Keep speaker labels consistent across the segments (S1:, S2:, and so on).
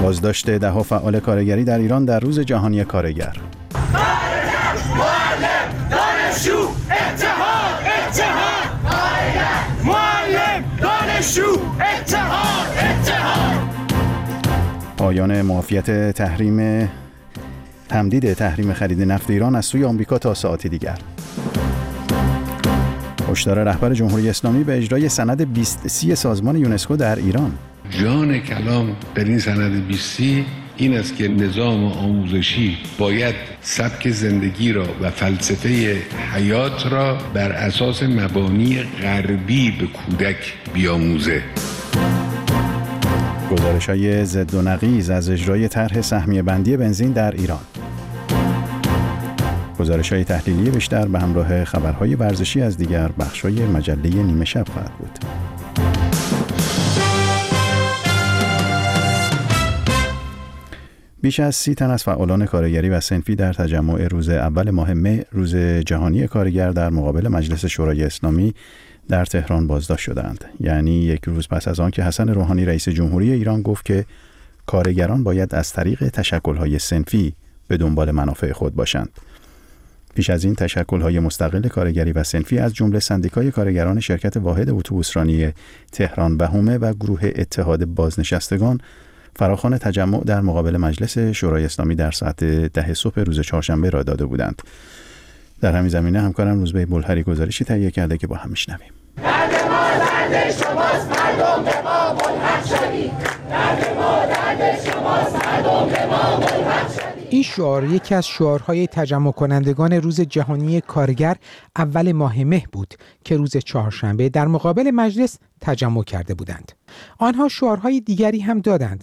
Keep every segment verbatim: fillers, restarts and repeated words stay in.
S1: بازداشت ده‌ها فعال کارگری در ایران در روز جهانی کارگر.
S2: معلم، دانشجو، اتحاد، اتحاد. معلم، دانشجو، اتحاد، اتحاد.
S1: پایان معافیت تحریم تمدید تحریم خرید نفت ایران از سوی آمریکا تا ساعت دیگر. هشدار رهبر جمهوری اسلامی به اجرای سند بیست سی سازمان یونسکو در ایران.
S3: جان کلام در این سند بیست سی این است که نظام آموزشی باید سبک زندگی را و فلسفه حیات را بر اساس مبانی غربی به کودک بیاموزه.
S1: گزارش‌های ضد و نقیض از اجرای طرح سهمیه بندی بنزین در ایران. گزارش‌های تحلیلی بیشتر به همراه خبرهای ورزشی از دیگر بخش‌های مجله نیمه شب خواهد بود. بیش از سی تن از فعالان کارگری و صنفی در تجمع روز اول ماه مه، روز جهانی کارگر، در مقابل مجلس شورای اسلامی در تهران بازداشت شدند. یعنی یک روز پس از آن که حسن روحانی رئیس جمهوری ایران گفت که کارگران باید از طریق تشکل‌های صنفی به دنبال منافع خود باشند. پیش از این تشکل‌های مستقل کارگری و صنفی از جمله سندیکای کارگران شرکت واحد اتوبوسرانی تهران بهومه و گروه اتحاد بازنشستگان فراخوان تجمع در مقابل مجلس شورای اسلامی در ساعت ده صبح روز چهارشنبه را داده بودند. در همین زمینه همکارم روزبه بلهری گزارشی تهیه کرده که با هم میشنویم.
S2: درد ما درد شماست، مردم به ما ملحق شدید. درد ما درد شماست، مردم به ما ملحق شدید.
S4: این شعار یکی از شعارهای تجمع کنندگان روز جهانی کارگر اول ماه مه بود که روز چهارشنبه در مقابل مجلس تجمع کرده بودند. آنها شعارهای دیگری هم دادند.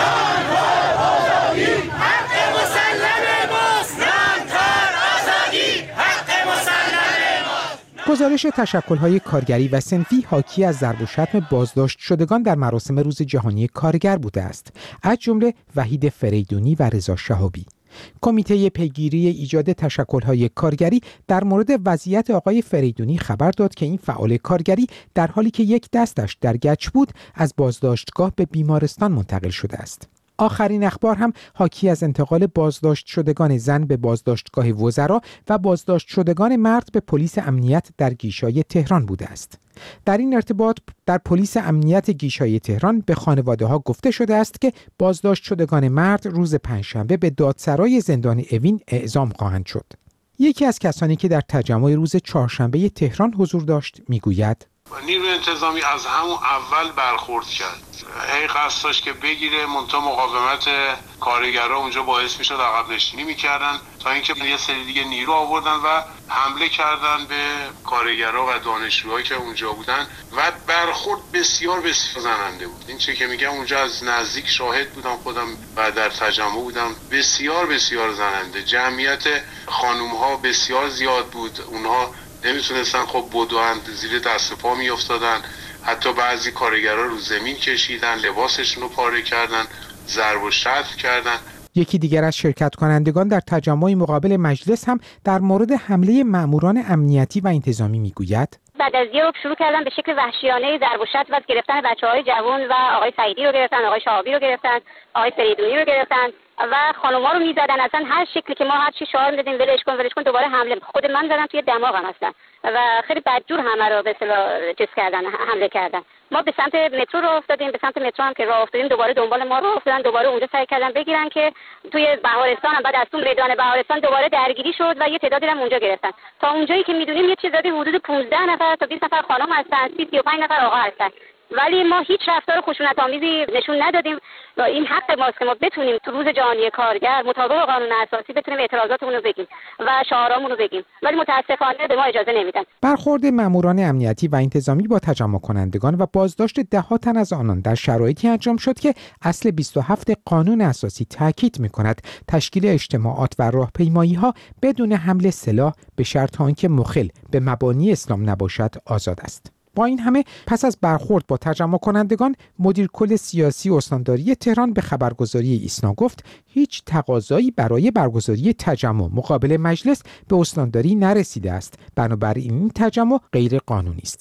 S4: گزارش تشکل‌های کارگری و صنفی حاکی از ضرب و شتم بازداشت شدگان در مراسم روز جهانی کارگر بوده است، از جمله وحید فریدونی و رضا شهابی. کمیته پیگیری ایجاد تشکل‌های کارگری در مورد وضعیت آقای فریدونی خبر داد که این فعال کارگری در حالی که یک دستش در گچ بود از بازداشتگاه به بیمارستان منتقل شده است. آخرین اخبار هم حاکی از انتقال بازداشت شدگان زن به بازداشتگاه وزرا و بازداشت شدگان مرد به پلیس امنیت در گیشای تهران بوده است. در این ارتباط در پلیس امنیت گیشای تهران به خانواده ها گفته شده است که بازداشت شدگان مرد روز پنجشنبه به دادسرای زندان اوین اعزام خواهند شد. یکی از کسانی که در تجمع روز چهارشنبه تهران حضور داشت میگوید:
S5: نیروی انتظامی از همون اول برخورد کرد، هی قصد داشت که بگیره، منتها مقاومت کارگرها اونجا باعث میشد عقب نشینی میکردن تا اینکه یه سری دیگه نیرو آوردن و حمله کردن به کارگرها و دانشجوهایی که اونجا بودن و برخورد بسیار بسیار زننده بود. این چه که میگم اونجا از نزدیک شاهد بودم خودم و در تجمع بودم، بسیار بسیار زننده. جمعیت خانوم ها بسیار زیاد بود، اونها نمیتونستن خب بدوند، زیر دست و پا میافتادن، حتی بعضی کارگرها رو زمین کشیدن، لباسشون رو پاره کردن، ضرب و شتم کردن.
S4: یکی دیگر از شرکت کنندگان در تجمع مقابل مجلس هم در مورد حمله ماموران امنیتی و انتظامی میگوید:
S6: بعد از یه رو شروع کردن به شکل وحشیانه ضرب و شتم و گرفتن بچه‌های جوان و آقای سعیدی رو گرفتن، آقای شهابی رو گرفتن، آقای فریدونی رو گرفتن و خانوما رو میزدن. اصلا هر شکلی که ما هر چی شعار میدادیم ولش کن ولش کن دوباره حمله. خود من زدم توی دماغم هستن و خیلی بدجور همه رو به اصطلاح چیز کردن، حمله کردن. ما به سمت مترو راه افتادیم، به سمت مترو هم که راه افتادیم دوباره دنبال ما راه افتادن، دوباره اونجا سعی کردن بگیرن که توی بهارستان هم بعد از اون میدان بهارستان دوباره درگیری شد و یه تعدادی هم اونجا گرفتن. تا اونجایی که میدونیم یه چیزی حدود پانزده نفر تا بیست نفر خانم هستن، سی و پنج نفر آقا هستن. ولی ما هیچ رفتار خشونت‌آمیزی نشون ندادیم و این حق ماست که ما بتونیم تو روز جهانی کارگر مطابق قانون اساسی بتونیم اعتراضاتمون رو بگیم و شعارامون رو بگیم، ولی متاسفانه به ما اجازه نمیدن.
S4: برخورد ماموران امنیتی و انتظامی با تجمع کنندگان و بازداشت ده تن از آنان در شرایطی انجام شد که اصل بیست و هفت قانون اساسی تاکید می‌کند تشکیل اجتماعات و راهپیمایی‌ها بدون حمل سلاح به شرط آنکه مخل به مبانی اسلام نباشد آزاد است. با این همه پس از برخورد با تجمع کنندگان، مدیر کل سیاسی استانداری تهران به خبرگزاری ایسنا گفت هیچ تقاضایی برای برگزاری تجمع مقابل مجلس به استانداری نرسیده است، بنابراین این تجمع غیر قانونی است.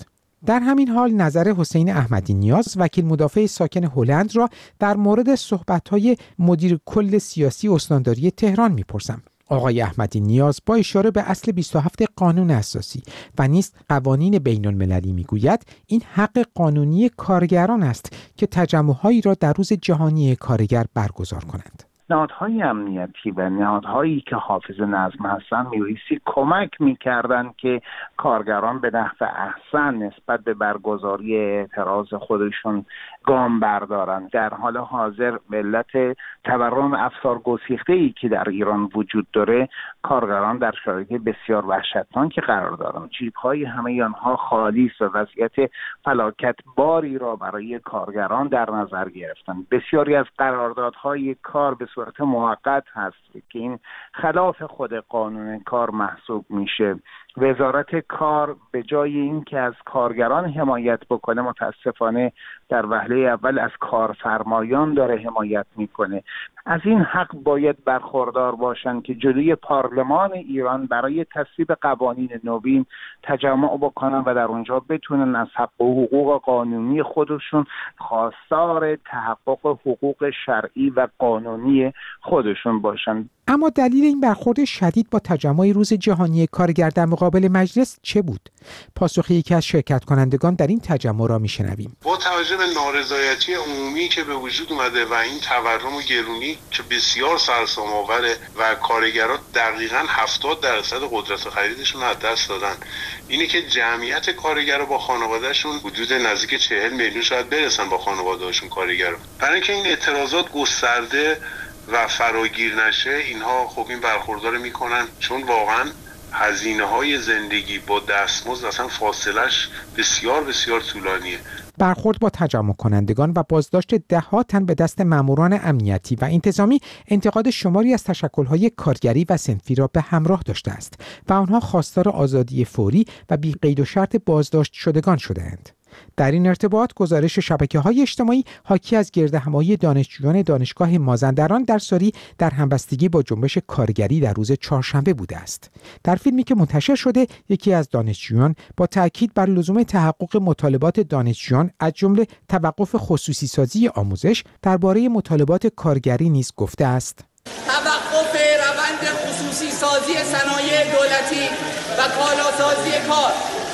S4: در همین حال نظر حسین احمدی نیاز وکیل مدافع ساکن هلند را در مورد صحبت‌های مدیر کل سیاسی استانداری تهران می‌پرسم. آقای احمدی نیاز با اشاره به اصل بیست و هفت قانون اساسی و نیز قوانین بین المللی میگوید این حق قانونی کارگران است که تجمع‌هایی را در روز جهانی کارگر برگزار کنند.
S7: نهادهای امنیتی و نهادهایی که حافظ نظم هستند می‌بایستی کمک می‌کردند که کارگران به نحو احسن نسبت به برگزاری اعتراض خودشون گام بردارند. در حال حاضر به علت تورم افسار گسیخته‌ای که در ایران وجود داره، کارگران در شرایط بسیار وحشتناکی قرار دارند. جیب‌های همه آنها خالی است و وضعیت فلاکت باری را برای کارگران در نظر گرفتند. بسیاری از قراردادهای کار به صورت موقت هست که این خلاف خود قانون کار محسوب میشه. وزارت کار به جای اینکه از کارگران حمایت بکنه، متاسفانه در وهله اول از کارفرمایان داره حمایت میکنه. از این حق باید برخوردار باشند که جلوی پارلمان ایران برای تصویب قوانین نوین تجمع بکنن و در اونجا بتونن از حق و حقوق قانونی خودشون خواستار تحقق حقوق شرعی و قانونی خودشون باشن.
S4: اما دلیل این برخورد شدید با تجمع روز جهانی کارگر در مقابل مجلس چه بود؟ پاسخ یکی از شرکت کنندگان در این تجمع را میشنویم.
S5: با توجه به نارضایتی عمومی که به وجود اومده و این تورم و گرونی که بسیار سرسام‌آوره و کارگران دقیقاً هفتاد درصد قدرت خریدشون از دست دادن، اینه که جمعیت کارگرا با خانواده‌شون حدود نزدیک چهل میلیون شاید برسن با خانواده‌هاشون کارگرا. برای اینکه این اعتراضات گسترده و فراگیر نشه، اینها خب این برخوردار میکنن، چون واقعا هزینه های زندگی با دستمزد اصلا فاصلش بسیار بسیار طولانیه.
S4: برخورد با تجمع کنندگان و بازداشت ده‌ها تن به دست ماموران امنیتی و انتظامی انتقاد شماری از تشکل‌های کارگری و صنفی را به همراه داشته است و آنها خواستار آزادی فوری و بی قید و شرط بازداشت شدگان شده‌اند. در این ارتباط گزارش شبکه‌های اجتماعی حاکی از گردهمایی دانشجویان دانشگاه مازندران در ساری در همبستگی با جنبش کارگری در روز چهارشنبه بوده است. در فیلمی که منتشر شده، یکی از دانشجویان با تاکید بر لزوم تحقق مطالبات دانشجویان از جمله توقف خصوصی سازی آموزش درباره مطالبات کارگری نیز گفته است:
S8: توقف روند خصوصی سازی صنایع دولتی و کالاسازی کار،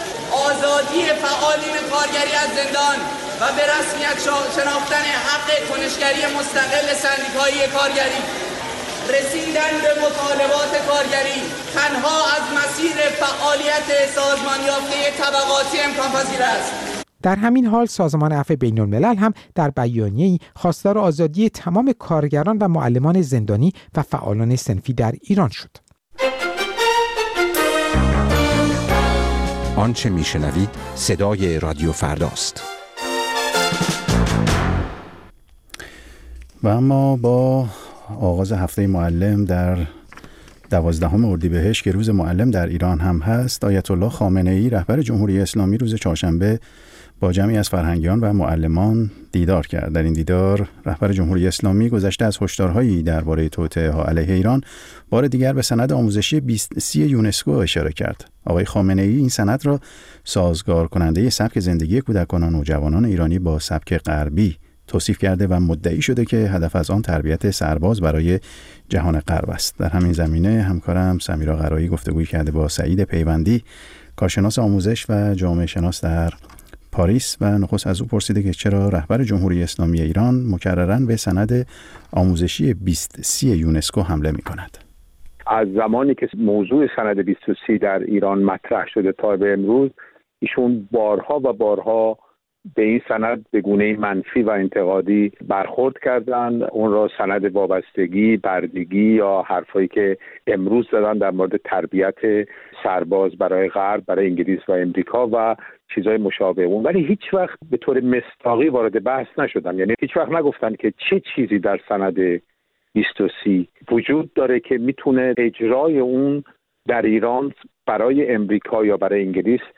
S8: آزادی فعالین کارگری از زندان و به رسمیت شناختن حق کنشگری مستقل سندیکایی کارگری، رسیدن به مطالبات کارگری تنها از مسیر فعالیت سازمان یافته طبقاتی امکان پذیر است.
S4: در همین حال سازمان عفو بین الملل هم در بیانیه‌ای خواستار آزادی تمام کارگران و معلمان زندانی و فعالان صنفی در ایران شد.
S9: آنچه میشنوید صدای رادیو فرداست.
S1: و اما با آغاز هفته معلم در دوازدهم اردیبهشت که روز معلم در ایران هم هست، آیت الله خامنه ای رهبر جمهوری اسلامی روز چهارشنبه با جمعی از فرهنگیان و معلمان دیدار کرد. در این دیدار رهبر جمهوری اسلامی گذشته از هشدارهایی درباره توطئه ها علیه ایران، بار دیگر به سند آموزشی بیست سی یونسکو اشاره کرد. آقای خامنه ای این سند را سازگار کننده سبک زندگی کودکان و نوجوانان ایرانی با سبک غربی توصیف کرده و مدعی شده که هدف از آن تربیت سرباز برای جهان غرب است. در همین زمینه همکارم سمیرا قرایی گفتگوی کرده با سعید پیوندی، کارشناس آموزش و جامعه شناس در پاریس، و نخست از او پرسیده که چرا رهبر جمهوری اسلامی ایران مکرراً به سند آموزشی بیست سی یونسکو حمله می کند.
S10: از زمانی که موضوع سند بیست و سی در ایران مطرح شده تا به امروز، ایشون بارها و بارها به این سند به گونه منفی و انتقادی برخورد کردند. اون را سند وابستگی، بردگی یا حرفایی که امروز زدن در مورد تربیت سرباز برای غرب، برای انگلیس و امریکا و چیزای مشابه اون، ولی هیچ وقت به طور مستاقی وارد بحث نشدن. یعنی هیچ وقت نگفتن که چه چیزی در سند بیست و سی وجود داره که میتونه اجرای اون در ایران برای امریکا یا برای انگلیس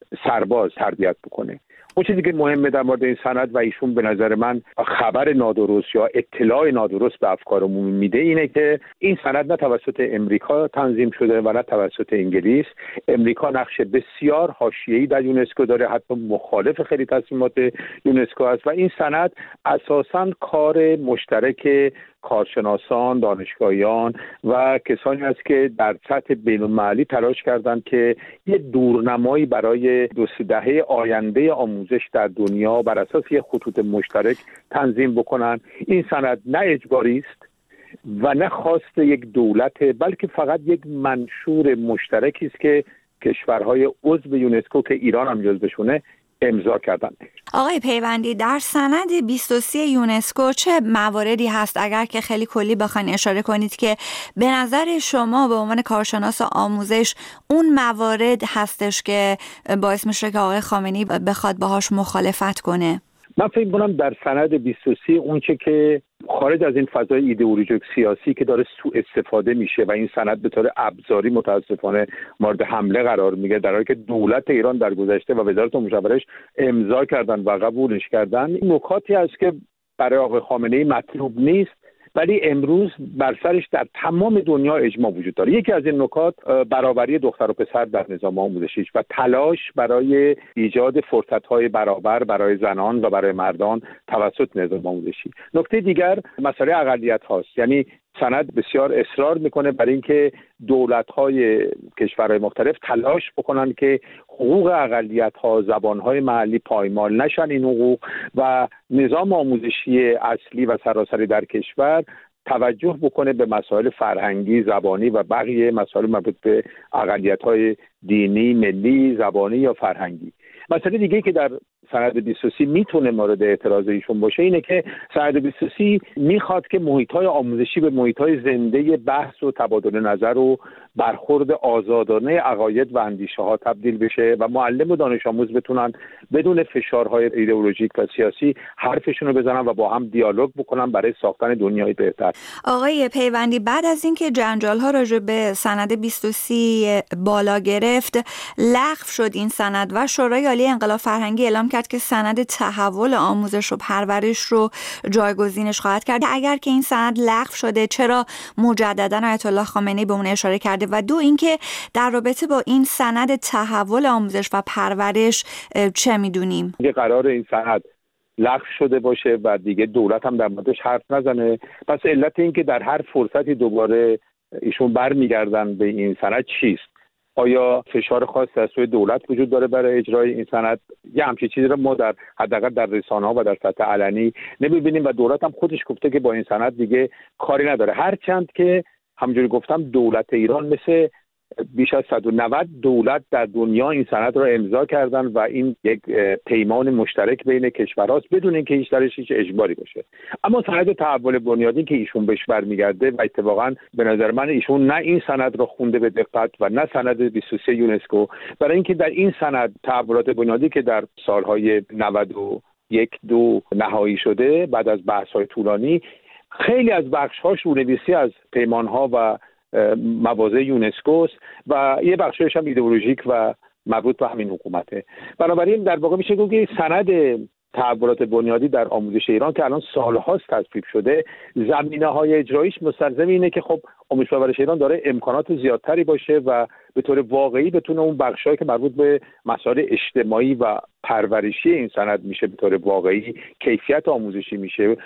S10: سرباز تربیت بکنه. اون چیزی که مهمه در مورد این سند و ایشون به نظر من خبر نادرست یا اطلاع نادرست به افکار عمومی میده اینه که این سند نه توسط امریکا تنظیم شده و نه توسط انگلیس. امریکا نقش بسیار حاشیه‌ای در یونسکو داره، حتی مخالف خیلی تصمیمات یونسکو است و این سند اساساً کار مشترک کارشناسان، دانشگاهیان و کسانی است که در سطح بین‌المللی تلاش کردند که یه دورنمایی برای دو سه دهه آینده آموزش در دنیا بر اساس یه خطوط مشترک تنظیم بکنن. این سند نه اجباری است و نه خواست یک دولت، بلکه فقط یک منشور مشترکی است که کشورهای عضو یونسکو که ایران هم جزوشونه امضا کردن.
S11: آقای پیوندی، در سند بیست و سه یونسکو چه مواردی هست اگر که خیلی کلی بخواین اشاره کنید که به نظر شما به عنوان کارشناس آموزش اون موارد هستش که باعث میشه که آقای خامنه‌ای بخواد باهاش مخالفت کنه؟
S10: من فکر می‌کنم در سند بیست و سه اون چه که خارج از این فضای ایدئولوژیک سیاسی که داره سوء استفاده میشه و این سند به طور ابزاری متاسفانه مورد حمله قرار میگیره، در حالی که دولت ایران در گذشته و وزارت مشاورش امضا کردن و قبولش کردن، این نکاتی هست که برای آقای خامنه‌ای مطلوب نیست ولی امروز بر سرش در تمام دنیا اجماع وجود داره. یکی از این نکات برابری دختر و پسر در نظام آموزشی و تلاش برای ایجاد فرصت‌های برابر برای زنان و برای مردان توسط نظام آموزشی. نکته دیگر مسئله اقلیت هاست. یعنی سند بسیار اصرار میکنه بر اینکه دولت‌های کشورهای مختلف تلاش بکنن که حقوق اقلیت‌ها، زبان‌های محلی پایمال نشن این حقوق و نظام آموزشی اصلی و سراسری در کشور توجه بکنه به مسائل فرهنگی، زبانی و بقیه مسائل مربوط به اقلیت‌های دینی، ملی، زبانی یا فرهنگی. مسئله دیگه که در سند بیست و سه میتونه مورد اعتراض ایشون باشه اینه که سند بیست و سه میخواد که محیط‌های آموزشی به محیط‌های زنده بحث و تبادل نظر و برخورد آزادانه عقاید و اندیشه‌ها تبدیل بشه و معلم و دانش آموز بتونن بدون فشارهای ایدئولوژیک و سیاسی حرفشون رو بزنن و با هم دیالوگ بکنن برای ساختن دنیای بهتر.
S11: آقای پیوندی، بعد از اینکه جنجال‌ها راجع به سند بیست و سه بالا گرفت، لغو شد این سند و شورای عالی انقلاب فرهنگی اعلام کرد که سند تحول آموزش و پرورش رو جایگزینش خواهد کرد. اگر که این سند لغو شده، چرا مجددا آیت الله خامنه‌ای به اون اشاره کرده؟ و دو اینکه در رابطه با این سند تحول آموزش و پرورش چه میدونیم؟
S10: یه قرار این سند لغو شده باشه و دیگه دولت هم در موردش حرف نزنه. پس علت این که در هر فرصتی دوباره ایشون برمیگردن به این سند چیست؟ آیا فشار خاصی از سوی دولت وجود داره برای اجرای این سند؟ یه همچین چیزی رو ما در حداقل در رسانه‌ها و در سطح علنی نمی‌بینیم و دولت هم خودش گفته که با این سند دیگه کاری نداره. هرچند که همونجوری گفتم دولت ایران مثل بیش از صد و نود دولت در دنیا این سند را امضا کردن و این یک پیمان مشترک بین کشورهاست بدون اینکه هیچ درش هیچ اجباری باشه. اما سند تحول بنیادی که ایشون بهش برمیگرده و اتفاقا به نظر من ایشون نه این سند را خونده به دقت و نه سند بیست و سه یونسکو، برای اینکه در این سند تحولات بنیادی که در سالهای نود و یک دو نهایی شده بعد از بحث‌های طولانی، خیلی از بخش‌هاش رونویسی از پیمان‌ها و مواضع یونسکوست و یه بخشش هم ایدئولوژیک و مربوط به همین حکومته. بنابراین در واقع میشه گفت که سند تحولات بنیادی در آموزش ایران که الان سالهاست تصویب شده، زمینه‌های اجراییش مستلزم اینه که خب آموزش و پرورش ایران داره امکانات زیادتری باشه و به طور واقعی بتونه اون بخشایی که مربوط به مسائل اجتماعی و پرورشی این سند میشه به طور واقعی کیفیت آموزشی میشه،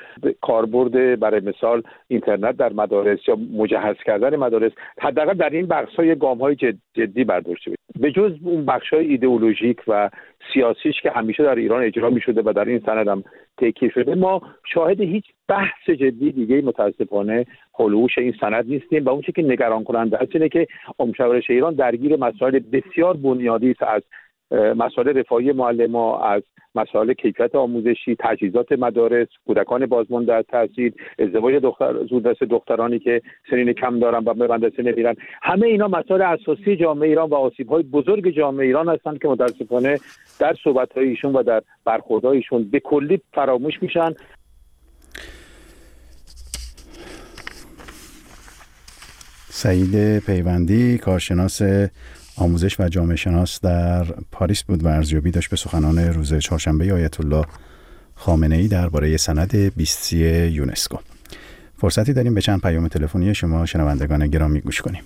S10: کاربرد برای مثال اینترنت در مدارس یا مجهز کردن مدارس حداقل در این بخش‌های گام‌های جد، جدی برداشته بشه. به جز اون بخش‌های ایدئولوژیک و سیاسیش که همیشه در ایران اجرا می‌شده و در این سند هم تاکید شده، ما شاهد هیچ بحث جدی دیگه متاسفانه حلوش این سند نیستیم و اون چیزی که نگران کننده است اینه که آموزش و پرورش ایران درگیر مسائل بسیار بنیادی است، از مسائل رفاهی معلمان، از مسائل کیفیت آموزشی، تجهیزات مدارس، کودکان بازمانده از تحصیل، ازدواج دختر زودرس دخترانی که سنین کم دارن و به مدرسه نمیرن. همه اینا مسائل اساسی جامعه ایران و آسیب‌های بزرگ جامعه ایران هستند که متأسفانه در صحبت‌های ایشون و در برخوردهای ایشون به کلی فراموش میشن.
S1: سعید پیوندی، کارشناس آموزش و جامعه شناس در پاریس بود و ارزیابی داشت به سخنان روز چهارشنبه آیت الله خامنه‌ای درباره سند بیستی یونسکو. فرصتی داریم به چند پیام تلفنی شما شنوندگان گرامی گوش کنیم.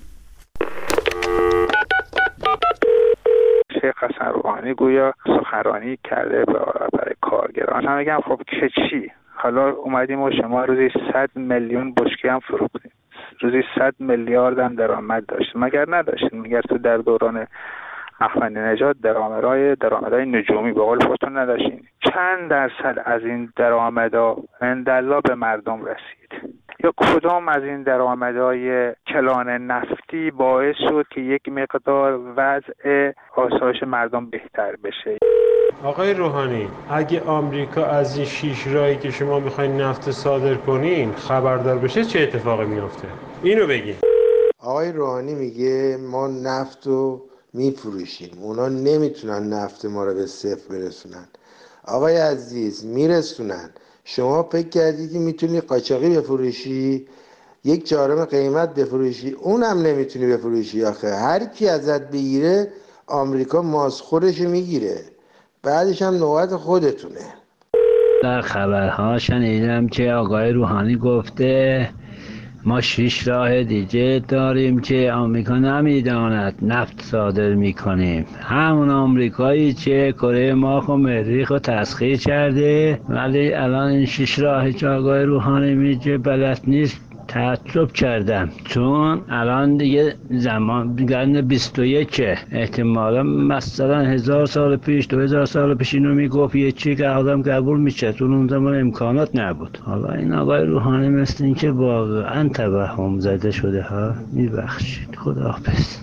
S12: شیخ حسن روحانی گویا سخنرانی کرده برای کارگران. هم میگم خب که چی؟ حالا اومدیم و شما روزی صد میلیون بشکه هم فروختیم، روزی صد میلیارد هم درآمد داشتیم، مگر نداشتیم؟ مگر تو در دوران احمدی نژاد درآمدهای درآمدهای نجومی به قول خودتون نداشتین؟ چند درصد از این درآمدها اندلا به مردم رسید؟ یا کدام از این درآمدهای کلان نفتی باعث شد که یک مقدار وضع آسایش مردم بهتر بشه؟
S13: آقای روحانی، اگه آمریکا از این شیش راهی که شما میخواین نفت صادر کنین خبردار بشه چه اتفاقی میفته؟ اینو بگین.
S14: آقای روحانی میگه ما نفت رو میفروشیم، اونا نمیتونن نفت ما رو به صفر برسونن. آقای عزیز میرسونن. شما فکر کردی که میتونی قاچاقی بفروشی، یک چهارم قیمت بفروشی؟ اونم نمیتونی بفروشی. آخه هر کی ازت بگیره آمریکا ماسخورش میگیره، بعدش هم نوبت خودتونه.
S15: در خبرها شنیدم که آقای روحانی گفته ما شش راه دیگه داریم که آمریکا نمیداند نفت صادر میکنیم. همون آمریکایی که کره ماه و مریخ رو تسخیر کرده، ولی الان این شش راهی که آقای روحانی میگه بلد نیست تعجب کردم، چون الان دیگه زمان قرن بیست و یک، احتمالا مثلا هزار سال پیش دو هزار سال پیش اینو میگفت یه چی که آدم قبول میشه، چون اون زمان امکانات نبود. حالا این آقای روحانی مثل این که واقعا توهم زده شده ها. میبخشید، خداحافظ.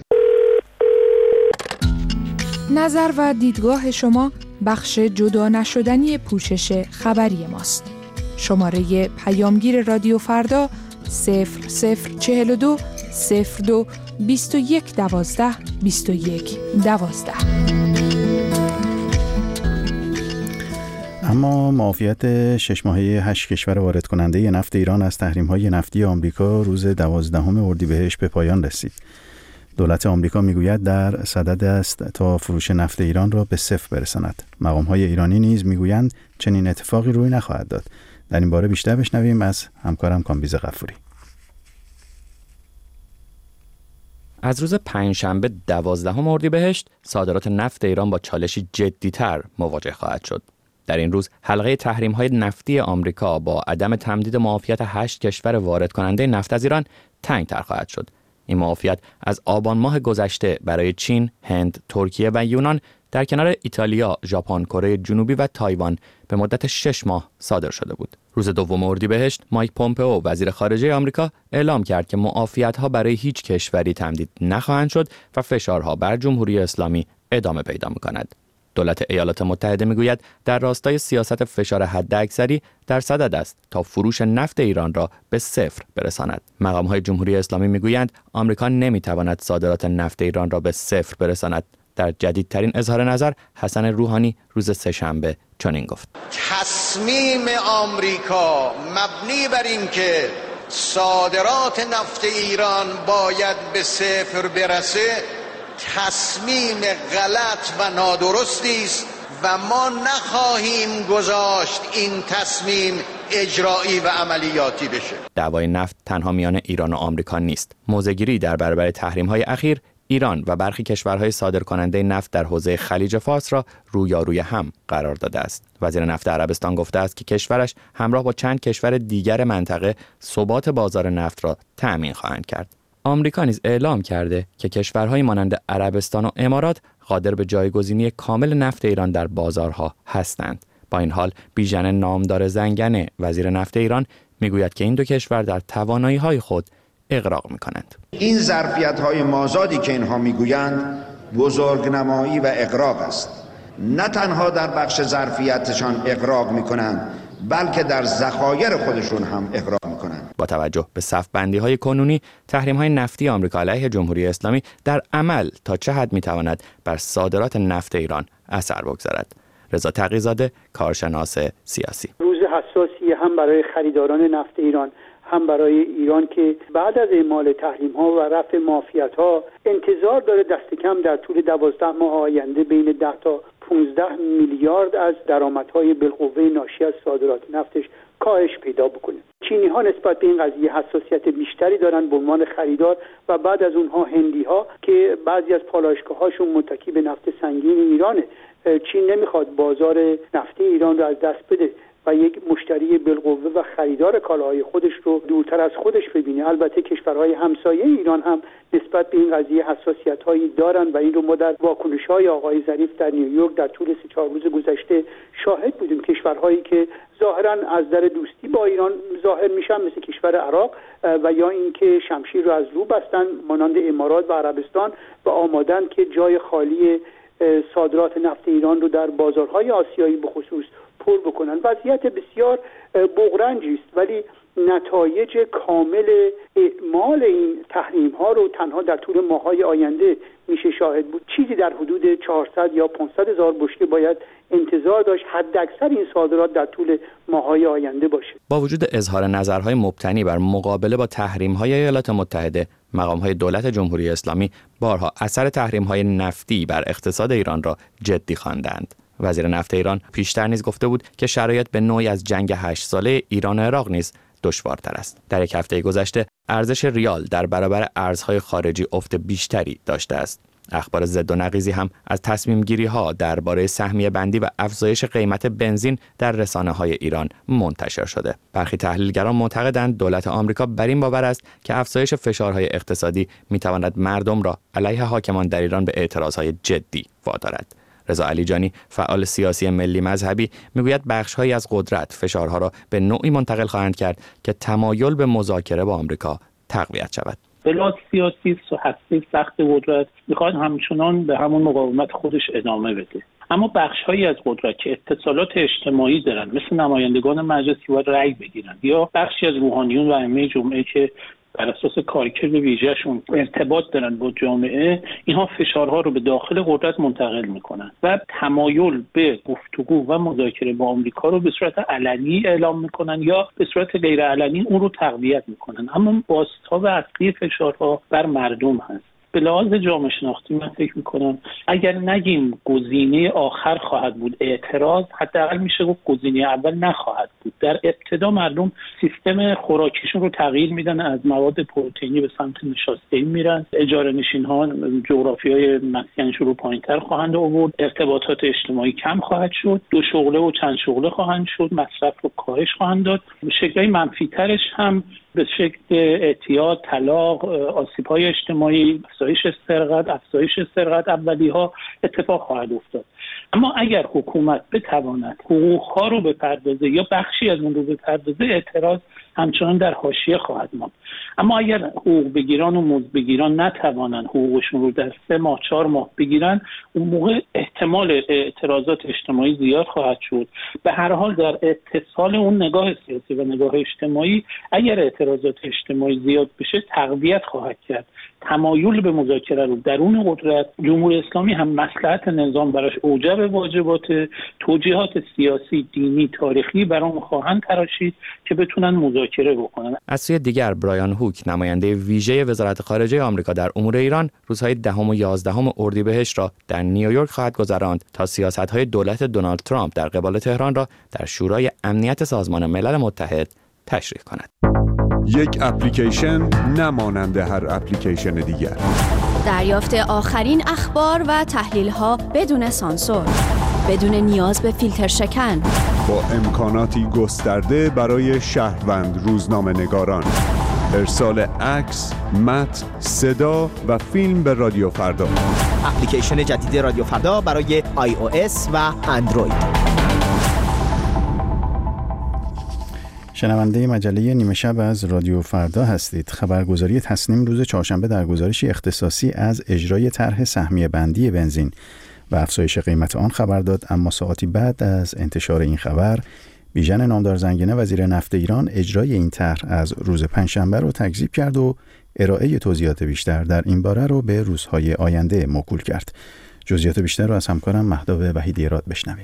S16: نظر و دیدگاه شما بخش جدا نشدنی پوشش خبری ماست. شماره پیامگیر رادیو فردا صفر صفر چهل و دو صفر دو بیست و یک دوازده بیست و یک دوازده.
S1: اما معافیت شش ماهه هشت کشور وارد کننده نفت ایران از تحریم‌های نفتی آمریکا روز دوازدهم اردیبهشت به پایان رسید. دولت آمریکا میگوید در صدد است تا فروش نفت ایران را به صفر برساند. مقام‌های ایرانی نیز میگویند چنین اتفاقی روی نخواهد داد. در این باره بیشتر بشنویم از همکارم کامبیز غفوری.
S17: از روز پنجشنبه دوازدهم اردیبهشت صادرات نفت ایران با چالشی جدی‌تر مواجه خواهد شد. در این روز حلقه تحریم‌های نفتی آمریکا با عدم تمدید معافیت هشت کشور وارد کننده نفت از ایران تنگ‌تر خواهد شد. این معافیت از آبان ماه گذشته برای چین، هند، ترکیه و یونان در کنار ایتالیا، ژاپن، کره جنوبی و تایوان به مدت شش ماه صادر شده بود. روز دوم اردیبهشت، مایک پومپئو وزیر خارجه آمریکا اعلام کرد که معافیت‌ها برای هیچ کشوری تمدید نخواهند شد و فشارها بر جمهوری اسلامی ادامه پیدا می‌کند. دولت ایالات متحده میگوید در راستای سیاست فشار حداکثری در صدد است تا فروش نفت ایران را به صفر برساند. مقام‌های جمهوری اسلامی میگویند آمریکا نمیتواند صادرات نفت ایران را به صفر برساند. در جدیدترین اظهار نظر حسن روحانی روز سه‌شنبه چنین گفت:
S18: تصمیم آمریکا مبنی بر این که صادرات نفت ایران باید به صفر برسه تصمیم غلط و نادرستی است و ما نخواهیم گذاشت این تصمیم اجرایی و عملیاتی بشه.
S17: دعوای نفت تنها میان ایران و آمریکا نیست. موضع‌گیری در برابر تحریم‌های اخیر ایران و برخی کشورهای صادرکننده نفت در حوزه خلیج فارس را رویاروی هم قرار داده است. وزیر نفت عربستان گفته است که کشورش همراه با چند کشور دیگر منطقه ثبات بازار نفت را تأمین خواهند کرد. آمریکا نیز اعلام کرده که کشورهای مانند عربستان و امارات قادر به جایگزینی کامل نفت ایران در بازارها هستند. با این حال بیژن نامدار زنگنه وزیر نفت ایران میگوید که این دو کشور در توانایی‌های خود اغراق می‌کنند.
S19: این ظرفیت‌های مازادی که اینها میگویند بزرگنمایی و اغراق است. نه تنها در بخش ظرفیتشان اغراق می‌کنند بلکه در ذخایر خودشون هم اغراق می‌کنند.
S17: با توجه به صف بندی‌های کنونی، تحریم‌های نفتی آمریکا علیه جمهوری اسلامی در عمل تا چه حد می‌تواند بر صادرات نفت ایران اثر بگذارد؟ رضا تقی‌زاده، کارشناس سیاسی:
S20: روز حساسی هم برای خریداران نفت ایران هم برای ایران که بعد از اعمال تحریم ها و رفع معافیت ها انتظار داره دست کم در طول دوازده ماه آینده بین ده تا پانزده میلیارد از درآمدهای بالقوه ناشی از صادرات نفتش کاهش پیدا بکنه. چینی ها نسبت به این قضیه حساسیت بیشتری دارن به عنوان خریدار و بعد از اونها هندی ها که بعضی از پالایشگاه هاشون متکی به نفت سنگین ایرانه. چین نمیخواد بازار نفتی ایران رو از دست بده و یک مشتری بالقوه و خریدار کالاهای خودش رو دورتر از خودش ببینه. البته کشورهای همسایه ایران هم نسبت به این قضیه حساسیت‌هایی دارن و این رو ما در واکنش‌های آقای ظریف در نیویورک در طول سه چهار روز گذشته شاهد بودیم. کشورهایی که ظاهراً از در دوستی با ایران ظاهر میشن مثل کشور عراق و یا اینکه شمشیر رو از رو بستن مانند امارات و عربستان و آمادن که جای خالی صادرات نفت ایران رو در بازارهای آسیایی به خصوص پر بکنن. وضعیت بسیار بغرنجی است، ولی نتایج کامل اعمال این تحریم ها رو تنها در طول ماه‌های آینده میشه شاهد بود. چیزی در حدود چهارصد یا پانصد هزار بشکه باید انتظار داشت حداکثر این صادرات در طول ماه‌های آینده باشه.
S17: با وجود اظهار نظرهای مبتنی بر مقابله با تحریم‌های ایالات متحده، مقام‌های دولت جمهوری اسلامی بارها اثر تحریم‌های نفتی بر اقتصاد ایران را جدی خواندند. وزیر نفت ایران پیشتر نیز گفته بود که شرایط به نوعی از جنگ هشت ساله ایران و عراق نیز دشوارتر است. در یک هفته گذشته ارزش ریال در برابر ارزهای خارجی افت بیشتری داشته است. اخبار ضد و نقیضی هم از تصمیم گیری ها درباره سهمیه بندی و افزایش قیمت بنزین در رسانه های ایران منتشر شده. برخی تحلیلگران معتقدند دولت آمریکا بر این باور است که افزایش فشارهای اقتصادی می تواند مردم را علیه حاکمان در ایران به اعتراضهای جدی وادارد. رضا علیجانی، فعال سیاسی ملی مذهبی، میگوید بخش‌هایی از قدرت فشارها را به نوعی منتقل خواهند کرد که تمایل به مذاکره با آمریکا تقویت شود.
S21: بلا سیاسی و هسته سخت قدرت میخواد همچنان به همون مقاومت خودش ادامه بده. اما بخش‌هایی از قدرت که اتصالات اجتماعی دارن مثل نمایندگان مجلس که باید رأی بگیرن یا بخشی از روحانیون و ائمه جمعه که بر اساس کارکرد ویژه‌شون ارتباط دارن با جامعه، اینها فشارها رو به داخل قدرت منتقل میکنن و تمایل به گفتگو و مذاکره با آمریکا رو به صورت علنی اعلام میکنن یا به صورت غیر علنی اون رو تقویت میکنن. اما بازتاب اصلی فشارها بر مردم هست. به لحاظ جامعه شناختی من فکر میکنم اگر نگیم گزینه آخر خواهد بود اعتراض، حداقل میشه گفت گزینه اول نخواهد بود. در ابتدا مردم سیستم خوراکیشون رو تغییر میدن، از مواد پروتئینی به سمت نشاسته‌ای میرن، اجاره نشین ها جغرافیای مسکنشون رو پایینتر خواهند آورد، ارتباطات اجتماعی کم خواهد شد، دو شغله و چند شغله خواهند شد، مصرف رو کاهش خواهند داد. شکل‌های منفی ترش هم به شکل اعتیاد، طلاق، آسیب‌های اجتماعی، افزایش سرقت، افزایش سرقت اولی‌ها اتفاق خواهد افتاد. اما اگر حکومت بتواند حقوق‌ها رو بپردازه یا بخشی از اون رو بپردازه، اعتراض همچنان در حاشیه خواهد ماند. اما اگر حقوق بگیران و مزد بگیران نتوانند حقوقشون رو در سه ماه چهار ماه بگیرن، اون موقع احتمال اعتراضات اجتماعی زیاد خواهد شد. به هر حال در اتصال اون نگاه سیاسی و نگاه اجتماعی، اگر اعتراضات اجتماعی زیاد بشه تقویت خواهد کرد. تمایل به مذاکره رو درون قدرت، جمهوری اسلامی هم مصلحت نظام براش اوجب واجبات، توجیهات سیاسی، دینی، تاریخی برام خواهند تراشید که بتونن مذاکره بکنن.
S17: از سوی دیگر برایان هوک، نماینده ویژه وزارت خارجه آمریکا در امور ایران، روزهای دهم و یازدهم اردیبهشت را در نیویورک خواهد گذراند تا سیاست‌های دولت دونالد ترامپ در قبال تهران را در شورای امنیت سازمان ملل متحد تشریح کند.
S22: یک اپلیکیشن نمانند هر اپلیکیشن دیگر.
S23: دریافت آخرین اخبار و تحلیل‌ها بدون سانسور، بدون نیاز به فیلتر شکن،
S22: با امکاناتی گسترده برای شهروند روزنامه‌نگاران. ارسال عکس، متن، صدا و فیلم به رادیو فردا.
S24: اپلیکیشن جدید رادیو فردا برای آی او اس و اندروید.
S1: شنونده مجله نیمه شب از رادیو فردا هستید. خبرگزاری تصنیم روز چهارشنبه در گزارشی اختصاصی از اجرای طرح سهمیه بندی بنزین و افزایش قیمت آن خبر داد، اما ساعتی بعد از انتشار این خبر بیژن نامدار زنگنه وزیر نفت ایران اجرای این طرح از روز پنجشنبه رو تکذیب کرد و ارائه توضیحات بیشتر در این باره رو به روزهای آینده موکول کرد. جزئیات بیشتر رو از همکارم مهداب وحیدی راد بشنویم.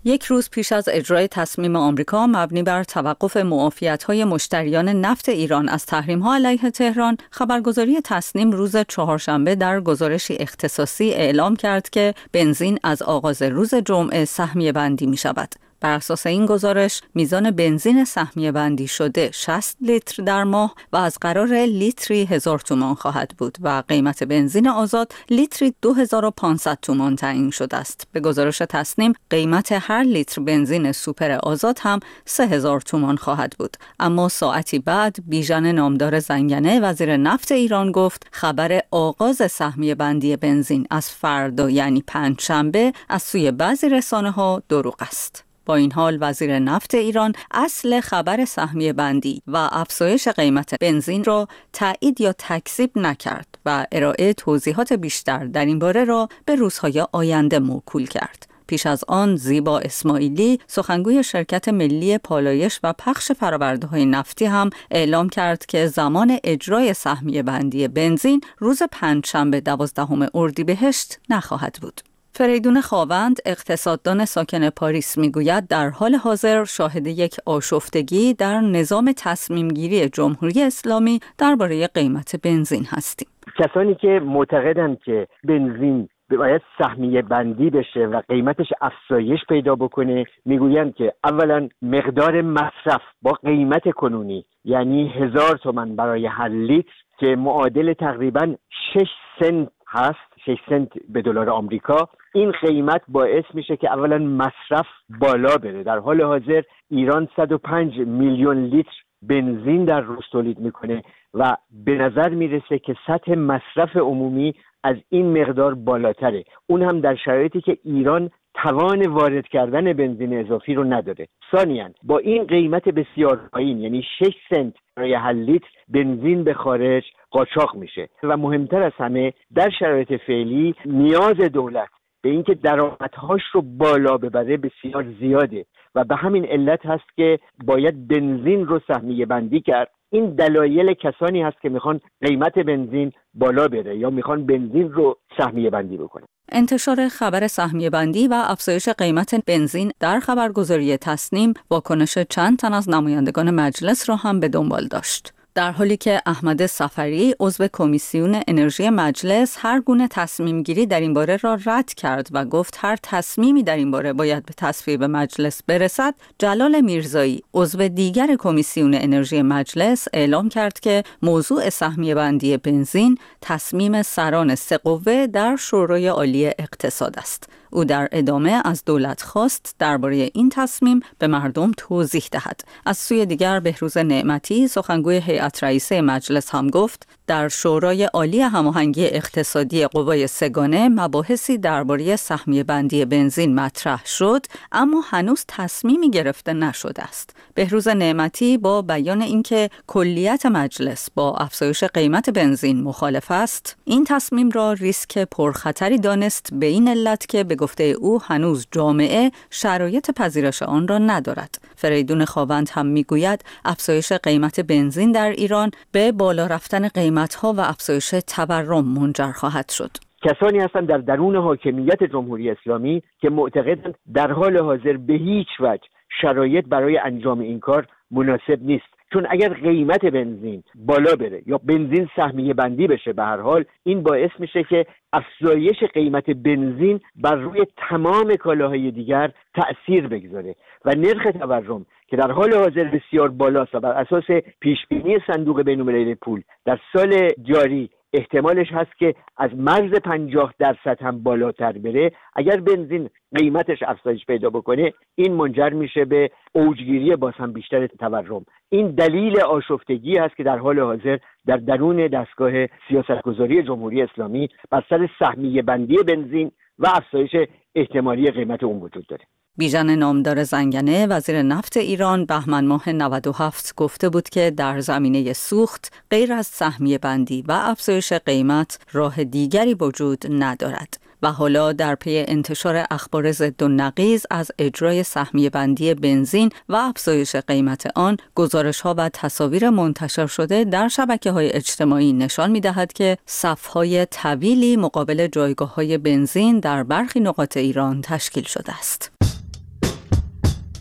S2: یک روز پیش از اجرای تصمیم آمریکا مبنی بر توقف معافیت‌های مشتریان نفت ایران از تحریم‌ها علیه تهران، خبرگزاری تصنیم روز چهارشنبه در گزارشی اختصاصی اعلام کرد که بنزین از آغاز روز جمعه سهمیه بندی می‌شود. بر اساس این گزارش میزان بنزین سهمیه بندی شده شصت لیتر در ماه و از قرار لیتری هزار تومان خواهد بود و قیمت بنزین آزاد لیتری دو هزار و پانصد تومان تعیین شده است. به گزارش تصنیم قیمت هر لیتر بنزین سوپر آزاد هم سه هزار تومان خواهد بود. اما ساعتی بعد بیژن نامدار زنگنه وزیر نفت ایران گفت خبر آغاز سهمیه بندی بنزین از فردا یعنی پنجشنبه از سوی بعضی رسانه‌ها دروغ است. با این حال وزیر نفت ایران اصل خبر سهمیه بندی و افزایش قیمت بنزین را تایید یا تکذیب نکرد و ارائه توضیحات بیشتر در این باره را به روزهای آینده موکول کرد. پیش از آن زیبا اسماعیلی سخنگوی شرکت ملی پالایش و پخش فرآورده‌های نفتی هم اعلام کرد که زمان اجرای سهمیه بندی بنزین روز پنجشنبه دوازدهم اردیبهشت نخواهد بود. فریدون خاوند اقتصاددان ساکن پاریس میگوید در حال حاضر شاهد یک آشفتگی در نظام تصمیم گیری جمهوری اسلامی درباره قیمت بنزین هستیم.
S3: کسانی که معتقدند که بنزین باید سهمیه بندی بشه و قیمتش افزایش پیدا بکنه میگویند که اولا مقدار مصرف با قیمت کنونی یعنی هزار تومان برای هر لیتر که معادل تقریباً شش سنت هست، شش سنت به دلار آمریکا، این قیمت باعث میشه که اولا مصرف بالا بره. در حال حاضر ایران صد و پنج میلیون لیتر بنزین در روز تولید میکنه و به نظر میرسه که سطح مصرف عمومی از این مقدار بالاتره، اون هم در شرایطی که ایران توان وارد کردن بنزین اضافی رو نداره. ثانیاً با این قیمت بسیار پایین یعنی شش سنت برای هر لیتر بنزین به خارج قاچاق میشه و مهمتر از همه در شرایط فعلی نیاز دولت به اینکه درآمدهاش رو بالا ببره بسیار زیاده و به همین علت هست که باید بنزین رو سهمیه بندی کرد. این دلایل کسانی هست که میخوان قیمت بنزین بالا بره یا میخوان بنزین رو سهمیه بندی بکنه.
S2: انتشار خبر سهمیه بندی و افزایش قیمت بنزین در خبرگزاری تصنیم واکنش چند تن از نمایندگان مجلس را هم به دنبال داشت. در حالی که احمد صفری عضو کمیسیون انرژی مجلس هر گونه تصمیم گیری در این باره را رد کرد و گفت هر تصمیمی در این باره باید به تصویب مجلس برسد، جلال میرزایی عضو دیگر کمیسیون انرژی مجلس اعلام کرد که موضوع سهمیه بندی بنزین تصمیم سران سه قوه در شورای عالی اقتصاد است. او در ادامه از دولت خواست درباره این تصمیم به مردم توضیح دهد. از سوی دیگر بهروز نعمتی سخنگوی هیئت رئیسه مجلس هم گفت در شورای عالی هماهنگی اقتصادی قوای سگانه مباحثی درباره سهمیه بندی بنزین مطرح شد اما هنوز تصمیمی گرفته نشده است. بهروز نعمتی با بیان اینکه کلیت مجلس با افزایش قیمت بنزین مخالف است، این تصمیم را ریسک پرخطری دانست به این علت که به گفته او هنوز جامعه شرایط پذیرش آن را ندارد. فریدون خاوند هم میگوید افزایش قیمت بنزین در ایران به بالا رفتن قیمت‌ها و افزایش تورم منجر خواهد شد.
S3: کسانی هستند در درون حاکمیت جمهوری اسلامی که معتقدند در حال حاضر به هیچ وجه شرایط برای انجام این کار مناسب نیست، چون اگر قیمت بنزین بالا بره یا بنزین سهمیه بندی بشه به هر حال این باعث میشه که افزایش قیمت بنزین بر روی تمام کالاهای دیگر تأثیر بگذاره و نرخ تورم که در حال حاضر بسیار بالاست و بر اساس پیشبینی صندوق بین‌المللی پول در سال جاری احتمالش هست که از مرز پنجاه درصد هم بالاتر بره. اگر بنزین قیمتش افزایش پیدا بکنه این منجر میشه به اوجگیری باز هم بیشتر تورم. این دلیل آشفتگی هست که در حال حاضر در درون دستگاه سیاستگذاری جمهوری اسلامی بر سر سهمیه بندی بنزین و افزایش احتمالی قیمت اون وجود داره.
S2: بیژن نامدار زنگنه وزیر نفت ایران بهمن ماه نود و هفت گفته بود که در زمینه سوخت غیر از سهمیه بندی و افزایش قیمت راه دیگری وجود ندارد و حالا در پی انتشار اخبار ضد و نقیض از اجرای سهمیه بندی بنزین و افزایش قیمت آن، گزارش‌ها و تصاویر منتشر شده در شبکه‌های اجتماعی نشان می‌دهد که صف‌های طویلی مقابل جایگاه‌های بنزین در برخی نقاط ایران تشکیل شده است.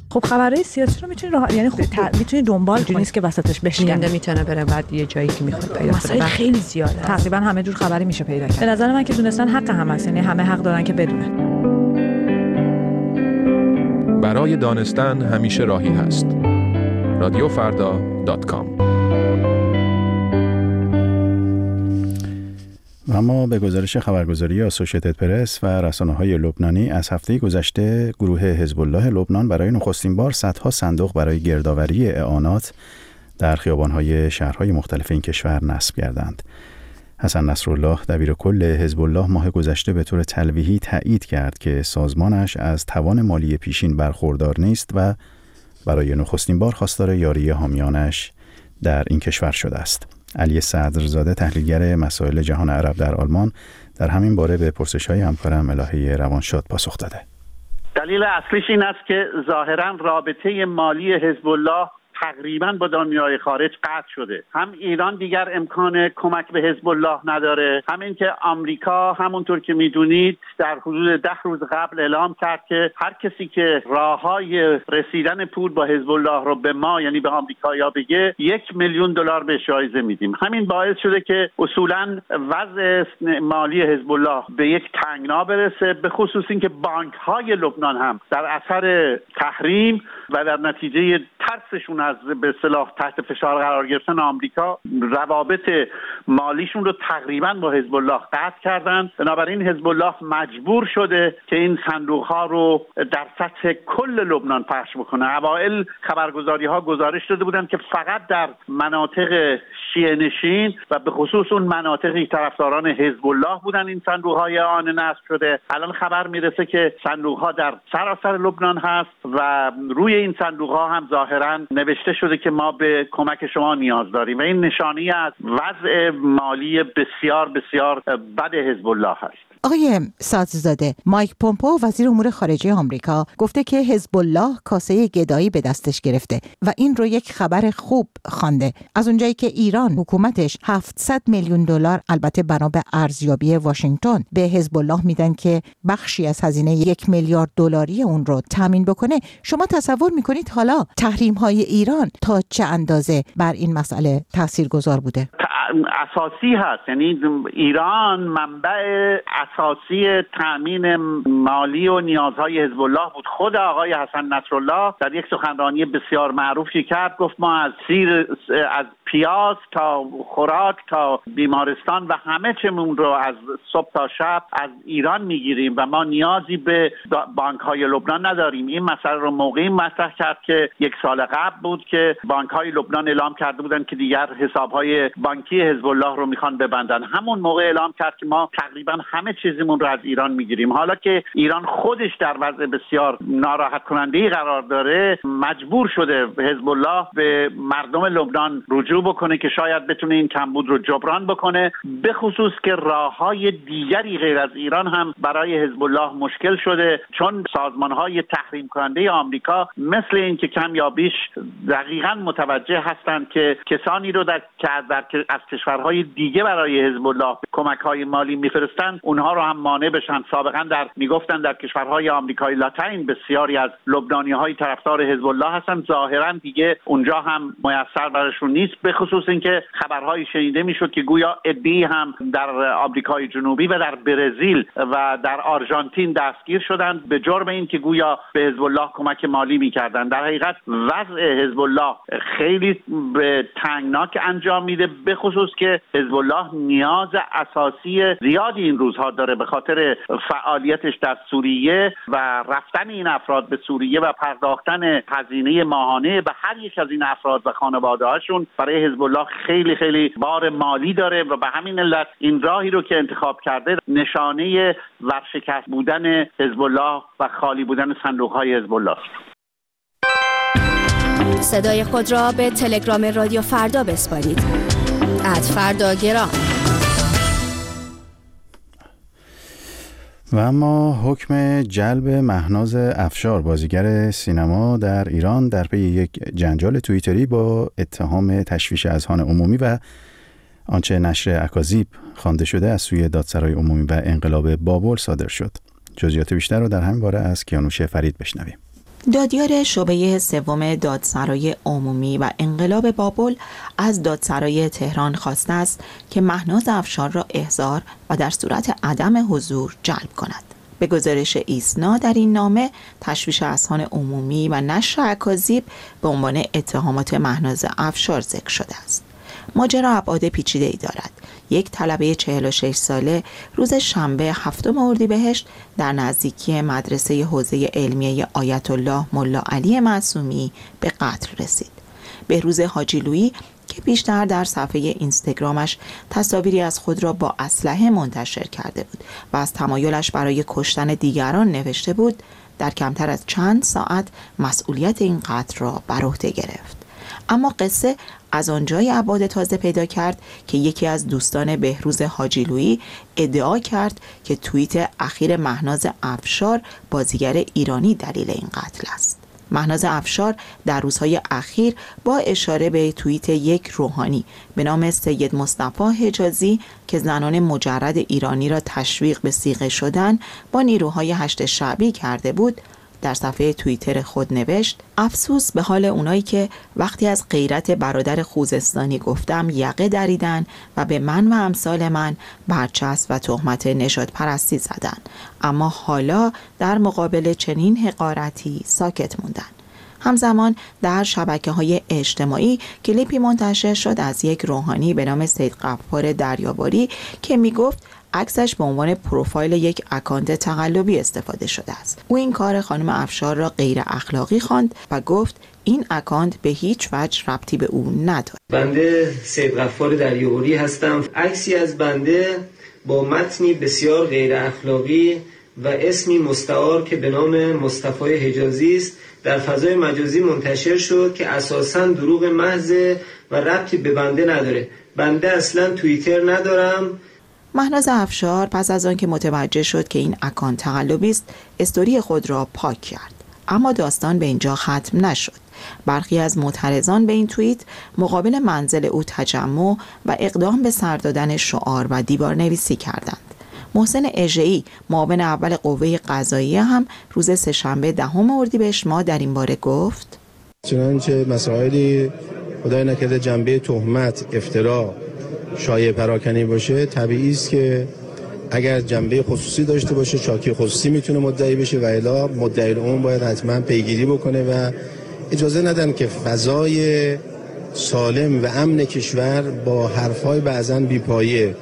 S5: خب خبرهای سیاسی رو میتونی راه... یعنی خب ت... میتونی دنبال کنی، نیست که وسطش بشکنی،
S6: میتونه بره بعد یه جایی که میخواد پیدا کنه.
S5: مسائل خیلی زیاده، تقریبا همه جور خبری میشه پیدا کرد. به نظر من که دونستن حق هم هست، یعنی همه حق دارن که بدونن.
S7: برای دانستن همیشه راهی هست. رادیو فردا دات کام.
S1: و اما به گزارش خبرگزاری آسوشیتد پرس و رسانه‌های لبنانی از هفته گذشته گروه حزب الله لبنان برای نخستین بار صدها صندوق برای گردآوری اعانات در خیابان‌های شهرهای مختلف این کشور نصب کردند. حسن نصرالله دبیر کل حزب الله ماه گذشته به طور تلویحی تایید کرد که سازمانش از توان مالی پیشین برخوردار نیست و برای نخستین بار خواستار یاری حامیانش در این کشور شده است. علی صدرزاده تحلیلگر مسائل جهان عرب در آلمان در همین باره به پرسش‌های همکارم الهی روانشاد پاسخ داده.
S21: دلیل اصلیش این است که ظاهراً رابطه مالی حزب الله تقریباً با دنیای خارج قطع شده. هم ایران دیگر امکان کمک به حزب الله نداره، همین که آمریکا همونطور که میدونید در حدود ده روز قبل اعلام کرد که هر کسی که راههای رسیدن پول با حزب الله رو به ما یعنی به آمریکایی‌ها بگه یک میلیون دلار به جایزه میدیم. همین باعث شده که اصولاً وضع مالی حزب الله به یک تنگنا برسه، به خصوص اینکه بانک‌های لبنان هم در اثر تحریم و در نتیجه ترسشون از به اصطلاح تحت فشار قرار گرفتن آمریکا روابط مالیشون رو تقریبا با حزب الله قطع کردن. بنابراین حزب الله مجبور شده که این صندوق ها رو در سطح کل لبنان پخش بکنه. اوایل خبرگزاری ها گزارش داده بودن که فقط در مناطق شیعه نشین و به خصوص اون مناطقی طرفداران حزب الله بودن این صندوق های آن نصب شده. الان خبر میرسه که صندوق ها در سراسر لبنان هست و روی این صندوق ها هم ظاهرا نوشته شده که ما به کمک شما نیاز داریم و این نشانی از وضع مالی بسیار بسیار بد حزب الله هست.
S8: آقای صدرزاده، مایک پومپو وزیر امور خارجه آمریکا گفته که حزب الله کاسه گدایی به دستش گرفته و این رو یک خبر خوب خوانده. از اونجایی که ایران حکومتش هفتصد میلیون دلار البته بنا به ارزیابی واشنگتن به حزب الله میدن که بخشی از هزینه یک میلیارد دلاری اون رو تامین بکنه، شما تصور میکنید حالا تحریم های ایران تا چه اندازه بر این مسئله تاثیرگذار بوده؟
S21: اساسی هست، یعنی ایران منبع اساسی تأمین مالی و نیازهای حزب الله بود. خود آقای حسن نصرالله در یک سخنرانی بسیار معروفی کرد، گفت ما از سیر از پیاز تا خوراک تا بیمارستان و همه چیمون رو از صبح تا شب از ایران میگیریم و ما نیازی به بانک‌های لبنان نداریم. این مسئله رو موقعی مطرح کرد که یک سال قبل بود که بانک‌های لبنان اعلام کرده بودن که دیگر حساب‌های بانکی حزب الله رو میخوان ببندن. همون موقع اعلام کرد که ما تقریبا همه چیزمون رو از ایران میگیریم. حالا که ایران خودش در وضع بسیار ناراحت کننده‌ای قرار داره، مجبور شده حزب الله به مردم لبنان رجوع بکنه که شاید بتونه این کمبود رو جبران بکنه، به خصوص که راههای دیگری غیر از ایران هم برای حزب الله مشکل شده، چون سازمان‌های تحریم کننده آمریکا مثل این که کم یا بیش دقیقاً متوجه هستند که کسانی رو در در از کشورهای دیگه برای حزب الله کمک‌های مالی میفرستن اونها رو هم مانع بشن. سابقا در میگفتن در کشورهای آمریکای لاتین بسیاری از لبنانی‌های طرفدار حزب الله هستن، ظاهرا دیگه اونجا هم میسر براشون نیست، به خصوص اینکه خبرهای شنیده میشد که گویا عده‌ای هم در آمریکای جنوبی و در برزیل و در آرژانتین دستگیر شدند به جرم اینکه گویا به حزب الله کمک مالی میکردن. در حقیقت وضع حزب الله خیلی به تنگناک انجام میده، به خصوص که حزب الله نیاز اساسی زیادی این روزها داره به خاطر فعالیتش در سوریه و رفتن این افراد به سوریه و پرداختن هزینه ماهانه به هر یک از این افراد و خانواده‌هاشون برای حزب الله خیلی خیلی بار مالی داره و به همین علت این راهی رو که انتخاب کرده نشانه ورشکست بودن حزب الله و خالی بودن صندوق‌های حزب الله است.
S23: صدای خود را به تلگرام رادیو فردا بسپارید. ات فردا گرام.
S1: و اما حکم جلب مهناز افشار بازیگر سینما در ایران در پی یک جنجال توییتری با اتهام تشویش اذهان عمومی و آنچه نشر اکاذیب خوانده شده از سوی دادسرای عمومی و انقلاب بابل صادر شد. جزئیات بیشتر رو در همین باره از کیانوش فرید بشنویم.
S4: دادیار شعبه سوم دادسرای عمومی و انقلاب بابل از دادسرای تهران خواسته است که مهناز افشار را احضار و در صورت عدم حضور جلب کند. به گزارش ایسنا در این نامه تشویش اذهان عمومی و نشر اکاذیب به عنوان اتهامات مهناز افشار ذکر شده است. ماجرا ابعاد پیچیده‌ای دارد. یک طلبه چهل و شش ساله روز شنبه هفتم اردیبهشت در نزدیکی مدرسه حوزه علمیه آیت الله ملا علی معصومی به قتل رسید. بهروز حاجی لویی که بیشتر در صفحه اینستاگرامش تصاویری از خود را با اسلحه منتشر کرده بود و از تمایلش برای کشتن دیگران نوشته بود، در کمتر از چند ساعت مسئولیت این قتل را بر عهده گرفت. اما قصه از آنجای ابعاد تازه پیدا کرد که یکی از دوستان بهروز حاجی لویی ادعا کرد که توییت اخیر مهناز افشار بازیگر ایرانی دلیل این قتل است. مهناز افشار در روزهای اخیر با اشاره به توییت یک روحانی به نام سید مصطفی حجازی که زنان مجرد ایرانی را تشویق به صیغه شدن با نیروهای هشت شعبی کرده بود، در صفحه توییتر خود نوشت: افسوس به حال اونایی که وقتی از غیرت برادر خوزستانی گفتم یقه دریدن و به من و امثال من برچسب و تهمت نژاد پرستی زدن، اما حالا در مقابل چنین حقارتی ساکت موندن. همزمان در شبکه‌های اجتماعی کلیپی منتشر شد از یک روحانی به نام سید غفار دریاباری که میگفت عکسش به عنوان پروفایل یک اکانت تقلبی استفاده شده است. او این کار خانم افشار را غیر اخلاقی خواند و گفت این اکانت به هیچ وجه ربطی به او ندارد.
S9: بنده سید غفار دریاباری هستم. عکسی از بنده با متنی بسیار غیر اخلاقی و اسمی مستعار که به نام مصطفی حجازی است در فضای مجازی منتشر شد که اساساً دروغ محض و ربطی به بنده نداره. بنده اصلاً توییتر ندارم.
S4: مهناز افشار پس از آن که متوجه شد که این اکانت تقلبی است، استوری خود را پاک کرد. اما داستان به اینجا ختم نشد. برخی از معترضان به این توییت مقابل منزل او تجمع و اقدام به سر دادن شعار و دیوار نویسی کردند. محسن اژه‌ای معاون اول قوه قضاییه هم روز سه‌شنبه دهم اردیبهشت ماه در این باره گفت:
S10: چنانچه مسائلی خدای نکرده جنبه تهمت، افترا، شایعه پراکنی باشه، طبیعی است که اگر جنبه خصوصی داشته باشه شاکی خصوصی میتونه مدعی بشه و الا مدعی العموم باید حتما پیگیری بکنه و اجازه ندن که فضای سالم و امن کشور با حرفای بعضن بیپایه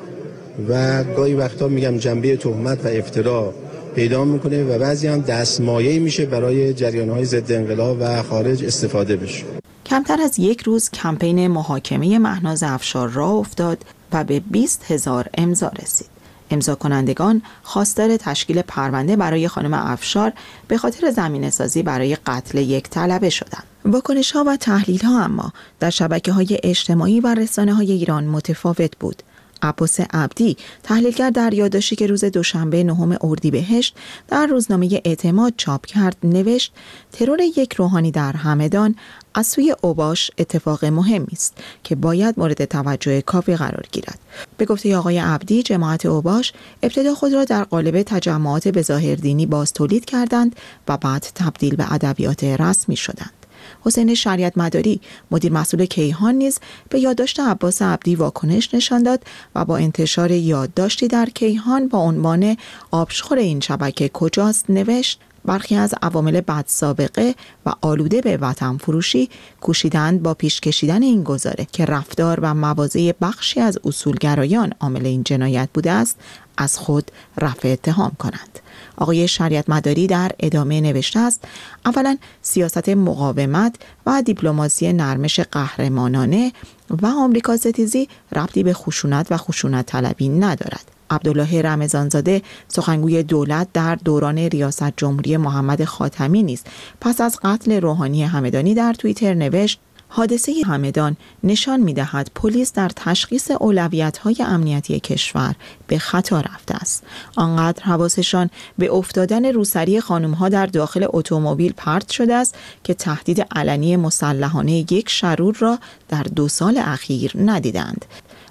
S10: و گاهی وقتا میگم جنبه تهمت و افترا پیدا میکنه و بعضی هم دستمایه‌ای میشه برای جریان‌های ضد انقلاب و خارج استفاده بشه.
S4: کمتر از یک روز کمپین محاکمه مهناز افشار راه افتاد و به بیست هزار امضا رسید. امضا کنندگان خواستار تشکیل پرونده برای خانم افشار به خاطر زمینه‌سازی برای قتل یک طلبه شدند. واکنش‌ها و تحلیل‌ها اما در شبکه‌های اجتماعی و رسانه‌های ایران متفاوت بود. عباس عبدی تحلیلگر در یادداشتی که روز دوشنبه نهم اردیبهشت در روزنامه اعتماد چاپ کرد نوشت: ترور یک روحانی در همدان از سوی اوباش اتفاق مهمی است که باید مورد توجه کافی قرار گیرد. به گفته آقای عبدی، جماعت اوباش ابتدا خود را در قالب تجمعات بظاهر دینی باز تولید کردند و بعد تبدیل به ادبیات رسمی شدند. حسین شریعت مداری مدیر مسئول کیهان نیز به یادداشت عباس عبدی واکنش نشان داد و با انتشار یادداشتی در کیهان با عنوان آبشخور این شبکه کجاست نوشت: برخی از عوامل بد سابقه و آلوده به وطن فروشی کوشیدند با پیش کشیدن این گزاره که رفتار و مواضع بخشی از اصولگرایان عامل این جنایت بوده است از خود رفع اتهام کنند. آقای شریعت مداری در ادامه نوشته است: اولا سیاست مقاومت و دیپلماسی نرمش قهرمانانه و آمریکا ستیزی ربطی به خشونت و خشونت طلبی ندارد. عبدالله رمضانزاده سخنگوی دولت در دوران ریاست جمهوری محمد خاتمی نیز پس از قتل روحانی همدانی در توییتر نوشت: حادثه همدان نشان می‌دهد پلیس در تشخیص اولویت‌های امنیتی کشور به خطا رفته است. آنقدر حواسشان به افتادن روسری خانم‌ها در داخل اتومبیل پرت شده است که تهدید علنی مسلحانه یک شرور را در دو سال اخیر ندیدند.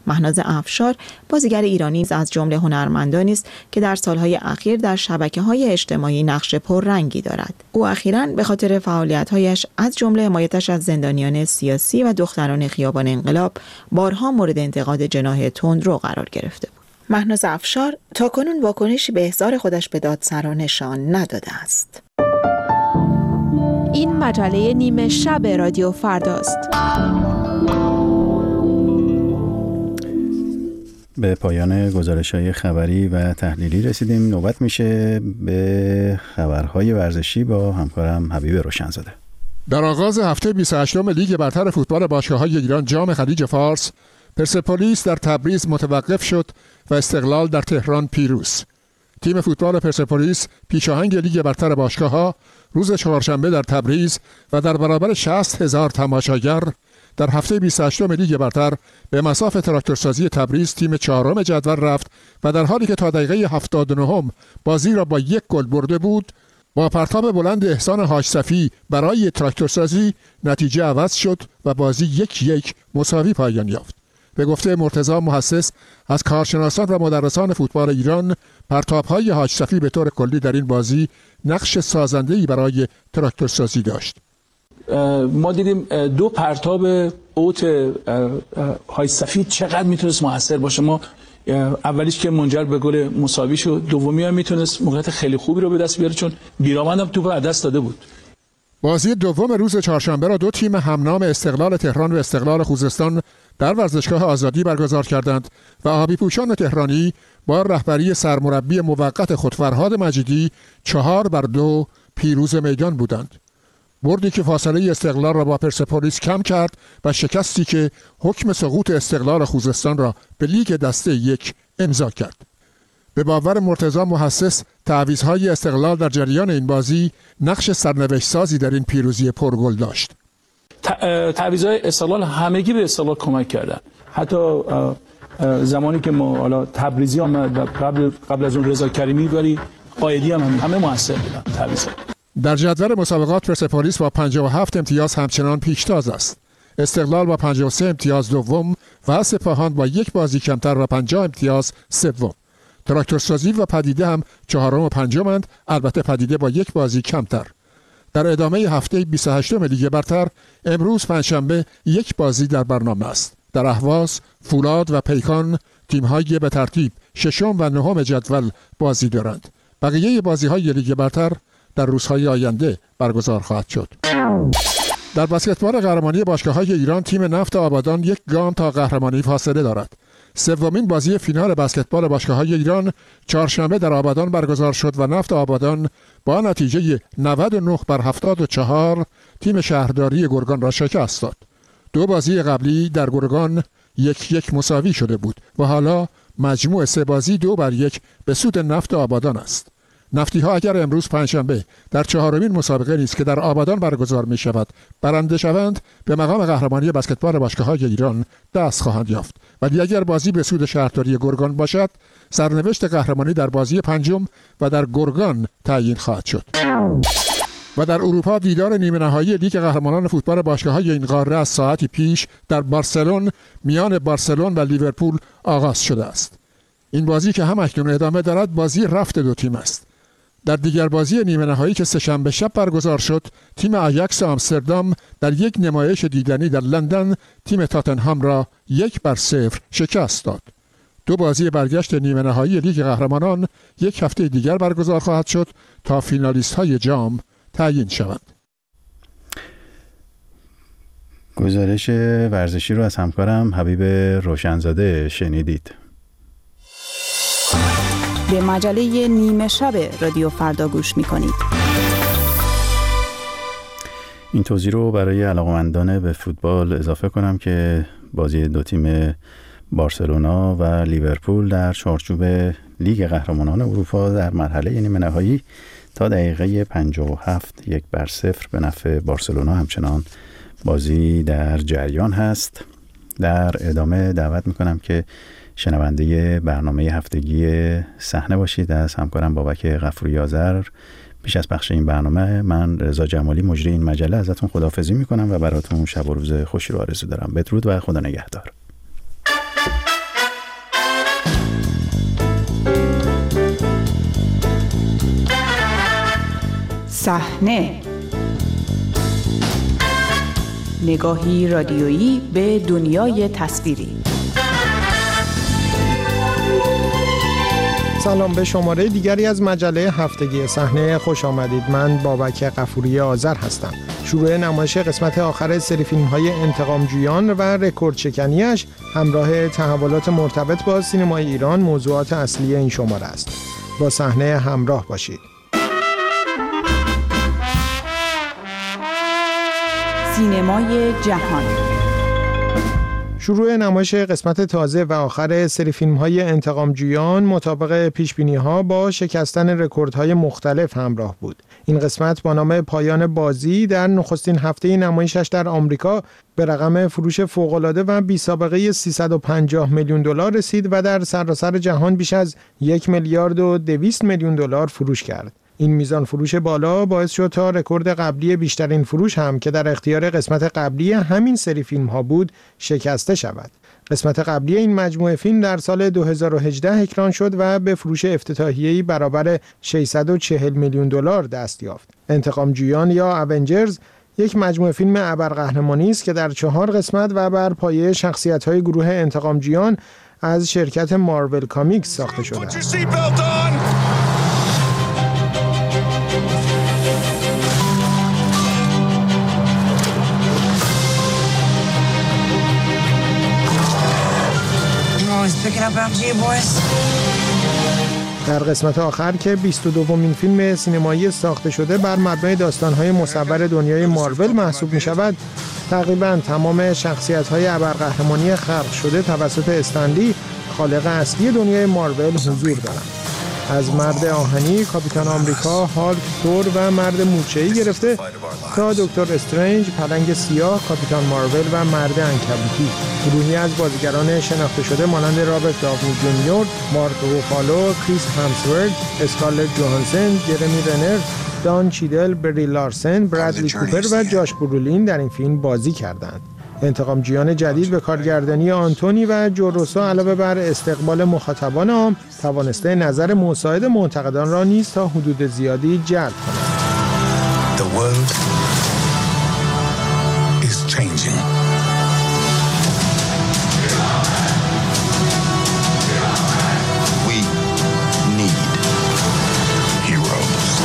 S4: مهناز افشار بازیگر ایرانی از جمله هنرمندانی است که در سالهای اخیر در شبکه‌های اجتماعی نقش پررنگی دارد. او اخیراً به خاطر فعالیت‌هایش از جمله حمایتش از زندانیان سیاسی و دختران خیابان انقلاب بارها مورد انتقاد جناح تندرو قرار گرفته بود. مهناز افشار تاکنون واکنشی به احضار خودش به دادسرا نشان نداده است.
S16: این مجله نیمه شب رادیو فرداست.
S1: به پایان گزارش‌های خبری و تحلیلی رسیدیم. نوبت میشه به خبرهای ورزشی با همکارم حبیب روشنزاده.
S11: در آغاز هفته بیست و هشتم لیگ برتر فوتبال باشگاه‌های ایران جام خلیج فارس، پرسپولیس در تبریز متوقف شد و استقلال در تهران پیروز. تیم فوتبال پرسپولیس پیشاهنگ لیگ برتر باشگاه‌ها روز چهارشنبه در تبریز و در برابر شصت هزار تماشاگر در هفته بیست و هشتم لیگ برتر به مصاف تراکتورسازی تبریز تیم چهارم جدول رفت و در حالی که تا دقیقه هفتاد و نه بازی را با یک گل برده بود، با پرتاب بلند احسان حاج‌صفی برای تراکتورسازی نتیجه عوض شد و بازی یک یک مساوی پایان یافت. به گفته مرتضی محسس از کارشناسان و مدرسان فوتبال ایران، پرتاب‌های حاج‌صفی به طور کلی در این بازی نقش سازنده‌ای برای تراکتورسازی داشت.
S12: ما دیدیم دو پرتاب اوت حاج‌صفی چقدر میتونست موثر باشه. ما اولیش که منجر به گل مساوی شد، دومی هم میتونست موقعیت خیلی خوبی رو به دست بیاره چون بیرامند هم توپ از دست داده بود.
S11: بازی دوم روز چهارشنبه را دو تیم همنام استقلال تهران و استقلال خوزستان در ورزشگاه آزادی برگزار کردند و آبی پوشان تهرانی با رهبری سرمربی موقت خود فرهاد مجیدی چهار بر دو پیروز میدان بودند. بردی که فاصله استقلال را با پرسپولیس کم کرد و شکستی که حکم سقوط استقلال خوزستان را به لیگ دسته یک امضا کرد. به باور مرتضی محسس، تعویض‌های استقلال در جریان این بازی نقش سرنوشت سازی در این پیروزی پرگل داشت.
S12: تعویض‌های استقلال همگی به استقلال کمک کردند. حتی زمانی که ما حالا تبریزی آمد و قبل قبل از اون رضا کریمی ولی قائدی هم همه موثر بودن تعویض.
S11: در جدول مسابقات پرسپولیس با پنجاه و هفت امتیاز همچنان پیشتاز است. استقلال با پنجاه و سه امتیاز دوم و سپاهان با یک بازی کمتر و پنجاه امتیاز سوم. تراکتورسازی و پدیده هم چهارم و پنجمند، البته پدیده با یک بازی کمتر. در ادامه هفته بیست و هشتم لیگ برتر امروز پنجشنبه یک بازی در برنامه است. در اهواز، فولاد و پیکان تیم‌های به ترتیب ششم و نهم جدول بازی دارند. بقیه بازی‌های لیگ برتر در روزهای آینده برگزار خواهد شد. در بسکتبال قهرمانی باشگاه‌های ایران تیم نفت آبادان یک گام تا قهرمانی فاصله دارد. سومین بازی فینال بسکتبال باشگاه‌های ایران چهارشنبه در آبادان برگزار شد و نفت آبادان با نتیجه نود و نه بر هفتاد و چهار تیم شهرداری گرگان را شکست داد. دو بازی قبلی در گرگان یک یک مساوی شده بود و حالا مجموع سه بازی دو بر یک به سود نفت آبادان است. نفتی ها اگر امروز پنجشنبه در چهارمین مسابقه نیست که در آبادان برگزار می شود برنده شوند، به مقام قهرمانی بسکتبال باشگاه‌های ایران دست خواهند یافت. ولی اگر بازی به سود شهرداری گرگان باشد، سرنوشت قهرمانی در بازی پنجم و در گرگان تعیین خواهد شد. و در اروپا دیدار نیمه نهایی لیگ قهرمانان فوتبال باشگاه‌های این قاره از ساعتی پیش در بارسلون میان بارسلون و لیورپول آغاز شده است. این بازی که هم اکنون ادامه دارد بازی رفت دو تیم است. در دیگر بازی نیمه نهایی که سه‌شنبه شب برگزار شد، تیم آیاکس آمستردام در یک نمایش دیدنی در لندن تیم تاتنهام را یک بر صفر شکست داد. دو بازی برگشت نیمه نهایی لیگ قهرمانان یک هفته دیگر برگزار خواهد شد تا فینالیست های جام تعیین شوند.
S1: گزارش ورزشی رو از همکارم حبیب روشنزاده شنیدید.
S13: به مجله نیمه شب رادیو فردا گوش می‌کنید.
S1: این توضیح رو برای علاقه‌مندان به فوتبال اضافه کنم که بازی دو تیم بارسلونا و لیورپول در چارچوب لیگ قهرمانان اروپا در مرحله نیمه نهایی تا دقیقه پنجاه و هفت یک بر صفر به نفع بارسلونا همچنان بازی در جریان هست. در ادامه دعوت میکنم که شنونده برنامه هفتگی صحنه باشید از همکارم بابک غفوری آذر. پیش از پخش این برنامه من رضا جمالی مجری این مجله ازتون خداحافظی میکنم و براتون شب و روز خوشی رو آرزو دارم. بدرود و خدا نگهدار.
S13: صحنه، نگاهی رادیویی به دنیای تصویری.
S14: سلام، به شماره دیگری از مجله هفتگی صحنه خوش آمدید. من بابک غفوری آذر هستم. شروع نمایش قسمت آخر سری فیلم‌های انتقامجویان و رکورد شکنیش همراه تحولات مرتبط با سینمای ایران موضوعات اصلی این شماره است. با صحنه همراه باشید.
S13: سینمای جهان.
S14: شروع نمایش قسمت تازه و آخر سری فیلم‌های انتقامجویان مطابق پیش‌بینی‌ها با شکستن رکوردهای مختلف همراه بود. این قسمت با نام پایان بازی در نخستین هفته نمایشش در آمریکا به رقم فروش فوق‌العاده و بی‌سابقه سیصد و پنجاه میلیون دلار رسید و در سراسر جهان بیش از یک میلیارد و دویست میلیون دلار فروش کرد. این میزان فروش بالا باعث شد تا رکورد قبلی بیشترین فروش هم که در اختیار قسمت قبلی همین سری فیلم ها بود شکسته شود. قسمت قبلی این مجموعه فیلم در سال دو هزار و هجده اکران شد و به فروش افتتاحیه‌ای برابر ششصد و چهل میلیون دلار دست یافت. انتقامجویان یا اونجرز یک مجموعه فیلم ابرقهرمانی است که در چهار قسمت و بر پایه شخصیت‌های گروه انتقامجویان از شرکت مارول کامیکس ساخته شده است. در قسمت آخر که بیست و دومین فیلم سینمایی ساخته شده بر مبنای داستان‌های مصور دنیای مارول محسوب می‌شود، تقریباً تمام شخصیت‌های ابرقهرمانی خلق شده توسط استنلی، خالق اصلی دنیای مارول، حضور دارند. از مرد آهنی، کاپیتان آمریکا، هالک، تور و مرد مورچه‌ای گرفته تا دکتر استرنج، پلنگ سیاه، کاپیتان مارول و مرد عنکبوتی. گروهی از بازیگران شناخته شده مانند رابرت داونی جونیور، مارک روفالو، کریس همسورث، اسکارلت جوهانسن، جرمی رنر، دان چیدل، بری لارسن، برادلی کوپر و جاش برولین در این فیلم بازی کردند. انتقامجویان جدید به کارگردانی آنتونی و جوروسو علاوه بر استقبال مخاطبان عام توانسته نظر مساعد منتقدان را نیز تا حدود زیادی جلب کند. The world is changing. We need heroes.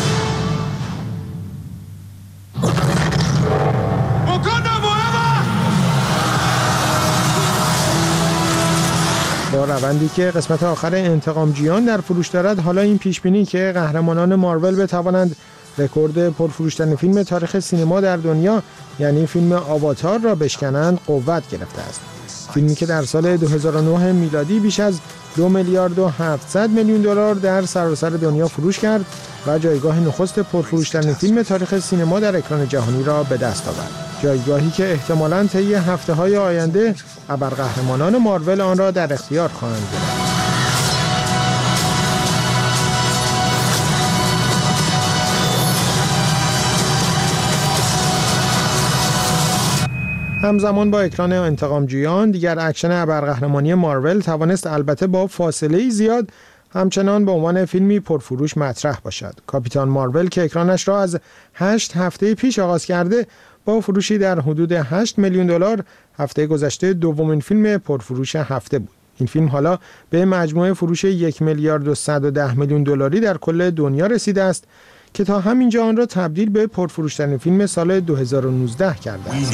S14: با روندی که قسمت آخر انتقامجویان در فروش دارد، حالا این پیشبینی که قهرمانان مارول بتوانند رکورد پرفروشترین فیلم تاریخ سینما در دنیا یعنی فیلم آواتار را بشکنند قوت گرفته است. فیلمی که در سال دو هزار و نه میلادی بیش از دو میلیارد و هفتصد میلیون دلار در سراسر دنیا فروش کرد و جایگاه نخست پرفروشترین فیلم تاریخ سینما در اکران جهانی را به دست آورد. جایگاهی که احتمالاً طی هفته‌های آینده ابرقهرمانان مارول آن را در اختیار خواهند گرفت. همزمان با اکران انتقامجویان، دیگر اکشن ابرقهرمانی مارول توانست البته با فاصله زیاد همچنان به عنوان فیلمی پرفروش مطرح باشد. کاپیتان مارول که اکرانش را از هشت هفته پیش آغاز کرده، با فروشی در حدود هشت میلیون دلار هفته گذشته دومین فیلم پرفروش هفته بود. این فیلم حالا به مجموع فروش یک میلیارد و صد و ده میلیون دلاری در کل دنیا رسیده است که تا همینجا آن را تبدیل به پرفروشترین فیلم سال دو هزار و نوزده کرده است.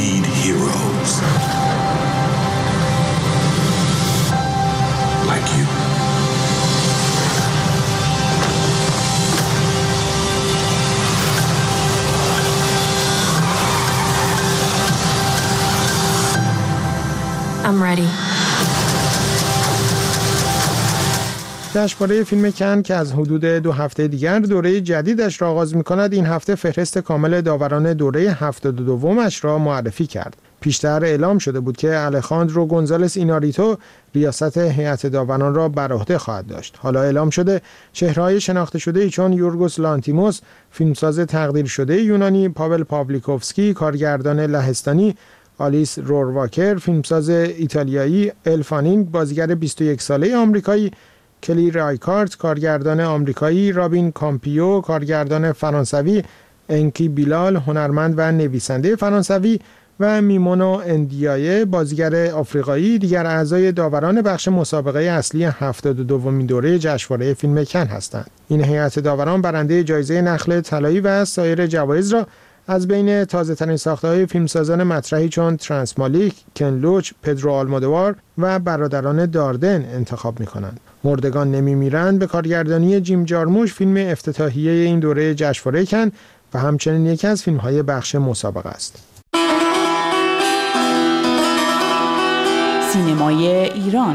S15: I'm ready.
S14: جشنواره فیلم کن که از حدود دو هفته دیگر دوره جدیدش را آغاز می‌کند، این هفته فهرست کامل داوران دوره هفتاد و دومش را معرفی کرد. پیشتر اعلام شده بود که الخاندرو گونزالس ایناریتو ریاست هیئت داوران را بر عهده خواهد داشت. حالا اعلام شده چهره‌های شناخته شده‌ای چون یورگوس لانتیموس، فیلمساز تقدیر شده یونانی، پاول پاولیکوفسکی، کارگردان لهستانی، آلیس رورواکر، فیلمساز ایتالیایی، ال فانینگ، بازیگر بیست و یک ساله آمریکایی، کلی رایکارت کارگردان آمریکایی، رابین کامپیو کارگردان فرانسوی، انکی بیلال هنرمند و نویسنده فرانسوی و میمونو اندیایه بازیگر آفریقایی دیگر اعضای داوران بخش مسابقه اصلی هفتاد و دومین دوره جشنواره فیلم کن هستند. این هیئت داوران برنده جایزه نخل طلایی و سایر جوایز را از بین تازه‌ترین ساخته‌های فیلمسازان مطرحی چون ترانس مالیک، کن لوچ، پدرو آلمودوار و برادران داردن انتخاب می‌کنند. مردگان نمی‌میرند به کارگردانی جیم جارموش فیلم افتتاحیه این دوره جشنواره کن و همچنین یکی از فیلم‌های بخش مسابقه است.
S13: سینمای ایران.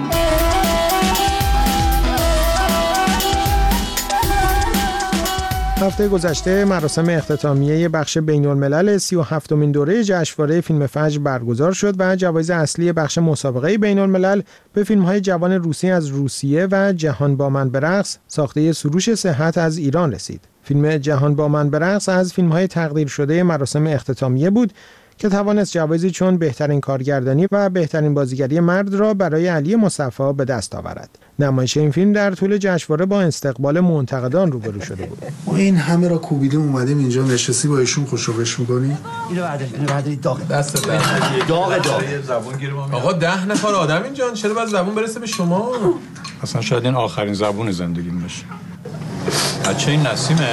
S14: هفته گذشته مراسم اختتامیه بخش بین‌الملل سی و هفتمین دوره جشنواره فیلم فجر برگزار شد و جوایز اصلی بخش مسابقه بین‌الملل به فیلم‌های جوان روسی از روسیه و جهان با من برقص ساخته سروش صحت از ایران رسید. فیلم جهان با من برقص از فیلم‌های تقدیر شده مراسم اختتامیه بود که توانست جوایزی چون بهترین کارگردانی و بهترین بازیگری مرد را برای علی مصطفی به دست آورد. نمایش این فیلم در طول جشنواره با استقبال منتقدان روبرو شده بود.
S17: ما این همه را کوبیدیم اومدیم اینجا نشستی با ایشون خوشوبش می‌کنی؟
S18: اینو بردار، اینو بردار داغ.
S19: دست داغ
S18: داغ داغ.
S19: زبون گیر ما. آقا ده نفر آدم اینجا، چرا باید زبون برسه به شما؟
S20: اصلا شاید این آخرین زبون زندگیم باشه. بچه این نسیمه؟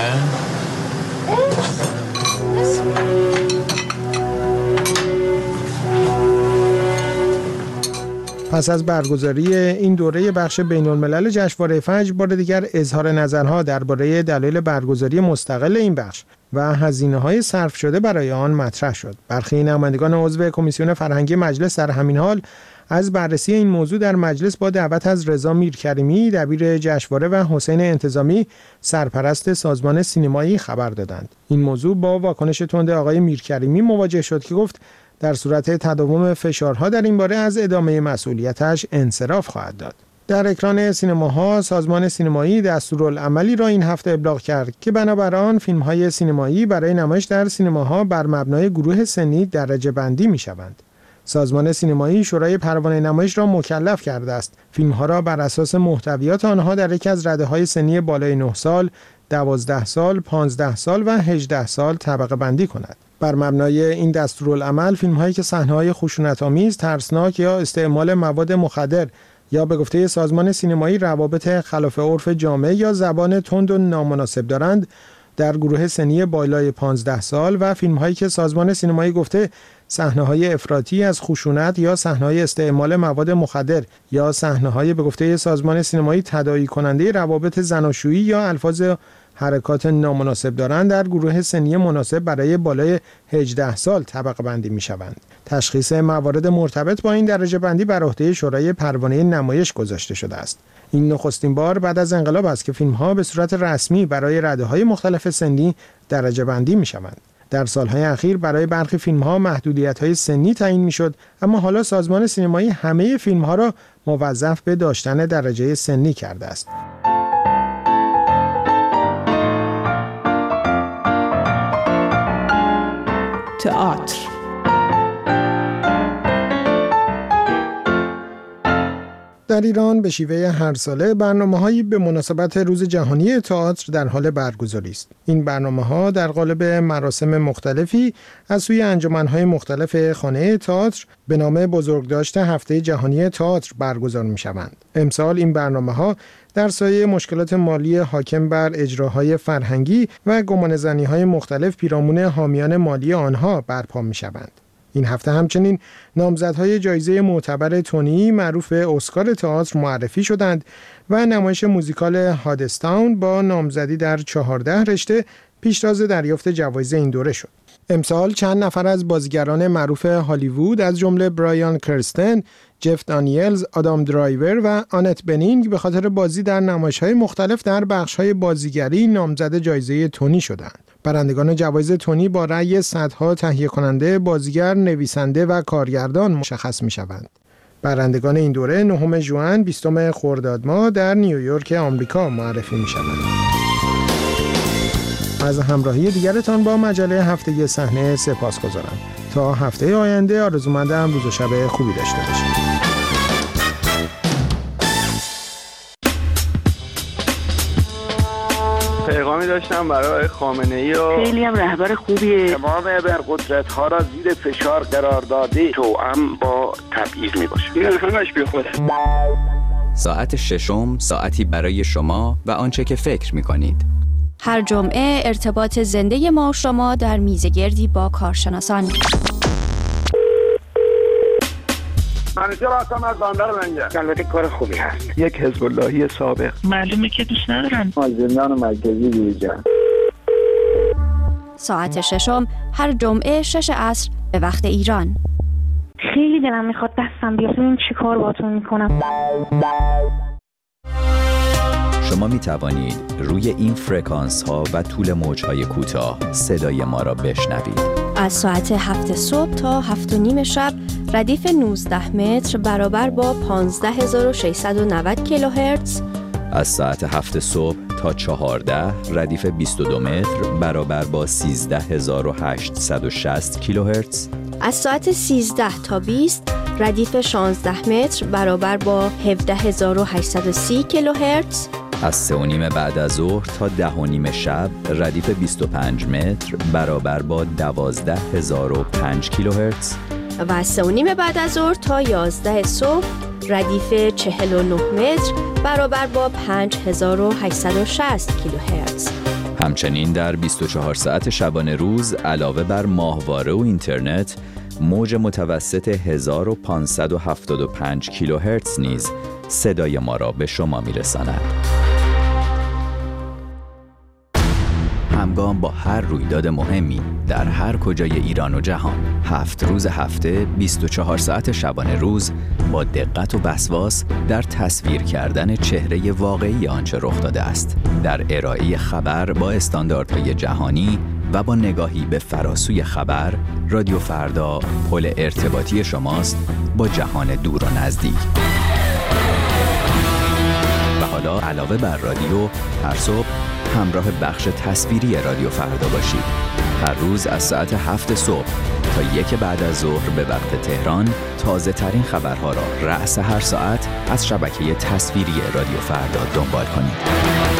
S14: پس از برگزاری این دوره بخش بین‌الملل جشنواره فجر بار دیگر اظهار نظرها درباره دلایل برگزاری مستقل این بخش و هزینه‌های صرف شده برای آن مطرح شد. برخی نمایندگان عضو کمیسیون فرهنگی مجلس در همین حال از بررسی این موضوع در مجلس با دعوت از رضا میرکریمی دبیر جشنواره و حسین انتظامی سرپرست سازمان سینمایی خبر دادند. این موضوع با واکنش تند آقای میرکریمی مواجه شد که گفت در صورت تداوم فشارها در این باره از ادامه مسئولیتش انصراف خواهد داد. در اکران سینماها سازمان سینمایی دستورالعملی را این هفته ابلاغ کرد که بنابر آن فیلم‌های سینمایی برای نمایش در سینماها بر مبنای گروه سنی درجه بندی می‌شوند. سازمان سینمایی شورای پروانه نمایش را مکلف کرده است فیلم‌ها را بر اساس محتویات آنها در یکی از رده‌های سنی بالای نه سال، دوازده سال، پانزده سال و هجده سال طبقه بندی کند. بر مبنای این دستورالعمل فیلم‌هایی که صحنه‌های خشونت‌آمیز، ترسناک یا استعمال مواد مخدر یا به گفته سازمان سینمایی روابط خلاف عرف جامعه یا زبان تند و نامناسب دارند در گروه سنی بالای پانزده سال و فیلم‌هایی که سازمان سینمایی گفته صحنه‌های افراطی از خشونت یا صحنه‌های استعمال مواد مخدر یا صحنه‌های به گفته سازمان سینمایی تداعی کننده روابط زناشویی یا الفاظ حرکات نامناسب دارند در گروه سنی مناسب برای بالای هجده سال طبقه بندی می شوند. تشخیص موارد مرتبط با این درجه بندی بر عهده شورای پروانه نمایش گذاشته شده است. این نخستین بار بعد از انقلاب است که فیلم‌ها به صورت رسمی برای رده‌های مختلف سنی درجه بندی می شوند. در سالهای اخیر برای برخی فیلم‌ها محدودیت‌های سنی تعیین می‌شد، اما حالا سازمان سینمایی همه فیلم‌ها را موظف به داشتن درجه سنی کرده است.
S13: تئاتر.
S14: در ایران به شیوه هر ساله برنامه‌هایی به مناسبت روز جهانی تئاتر در حال برگزاری است. این برنامه‌ها در قالب مراسم مختلفی از سوی انجمن‌های مختلف خانه تئاتر به نام بزرگداشت هفته جهانی تئاتر برگزار می‌شوند. امسال این برنامه‌ها در سایه مشکلات مالی حاکم بر اجراهای فرهنگی و گمانه‌زنی‌های مختلف پیرامون حامیان مالی آنها برپا می‌شوند. این هفته همچنین نامزدهای جایزه معتبر تونی معروف اسکار تئاتر معرفی شدند و نمایش موزیکال هادستاون با نامزدی در چهارده رشته پیشتاز دریافت جوایز این دوره شد. امسال چند نفر از بازیگران معروف هالیوود از جمله برایان کرستن، جف دانیلز، آدام درایور و آنت بنینگ به خاطر بازی در نمایش‌های مختلف در بخش‌های بازیگری نامزد جایزه تونی شدند. برندگان جوایز تونی با رأی صدها تهیه کننده، بازیگر، نویسنده و کارگردان مشخص می‌شوند. برندگان این دوره نهم ژوئن بیستم خرداد ماه در نیویورک آمریکا معرفی می‌شوند. از همراهی دیگرتان با مجله هفتگی صحنه سپاسگزارم. تا هفته آینده آرزومندم روز و شب خوبی داشته باشید.
S2: پیغامی داشتم برای خامنه‌ای و
S3: خیلی هم رهبر خوبیه.
S22: تمام ابرقدرت‌ها را زیر فشار قرار داده توأم با تبعیض میباشه. این همش بی خوده.
S24: ساعت ششم ساعتی برای شما و آنچه که فکر می‌کنید.
S23: هر جمعه ارتباط زنده ما و شما در میزگردی با کارشناسان.
S22: منیجر هستم از بندر لنگر. البته کار خوبی هست. یک حزب اللهی سابق.
S3: معلومه که دوست ندارن.
S22: زندان مرکزی دیجان.
S23: ساعت ششم هر جمعه شش عصر به وقت ایران.
S3: خیلی دلم میخواد دستم بیاد ببینم چی کار باهاتون میکنم.
S24: شما می توانید روی این فرکانس ها و طول موج های کوتاه صدای ما را بشنوید.
S23: از ساعت هفت صبح تا هفت و نیم شب ردیف نوزده متر برابر با پانزده هزار و ششصد و نود کیلوهرتز.
S24: از ساعت هفت صبح تا چهارده ردیف بیست و دو متر برابر با سیزده هزار و هشتصد و شصت کیلوهرتز.
S23: از ساعت سیزده تا بیست ردیف شانزده متر برابر با هفده هزار و هشتصد و سی کیلوهرتز.
S24: از سه و نیم بعد از ظهر تا ده و نیم شب ردیف بیست و پنج متر برابر با دوازده هزار و پنج کیلوهرتز.
S23: و از سه و نیم بعد از ظهر تا یازده صبح ردیف چهل و نه متر برابر با پنج هزار و هشتصد و شصت کیلوهرتز.
S24: همچنین در بیست و چهار ساعت شبانه روز علاوه بر ماهواره و اینترنت موج متوسط هزار و پانصد و هفتاد و پنج کیلوهرتز نیز صدای ما را به شما میرساند. همگام با هر رویداد مهمی در هر کجای ایران و جهان، هفت روز هفته، بیست و چهار ساعت شبانه روز با دقت و وسواس در تصویر کردن چهره واقعی آنچه رخ داده است، در ارائه خبر با استانداردهای جهانی و با نگاهی به فراسوی خبر، رادیو فردا پل ارتباطی شماست با جهان دور و نزدیک. و حالا علاوه بر رادیو، هر صبح همراه بخش تصویری رادیو فردا باشید. هر روز از ساعت هفت صبح تا یک بعد از ظهر به وقت تهران تازه ترین خبرها را رأس هر ساعت از شبکه تصویری رادیو فردا دنبال کنید.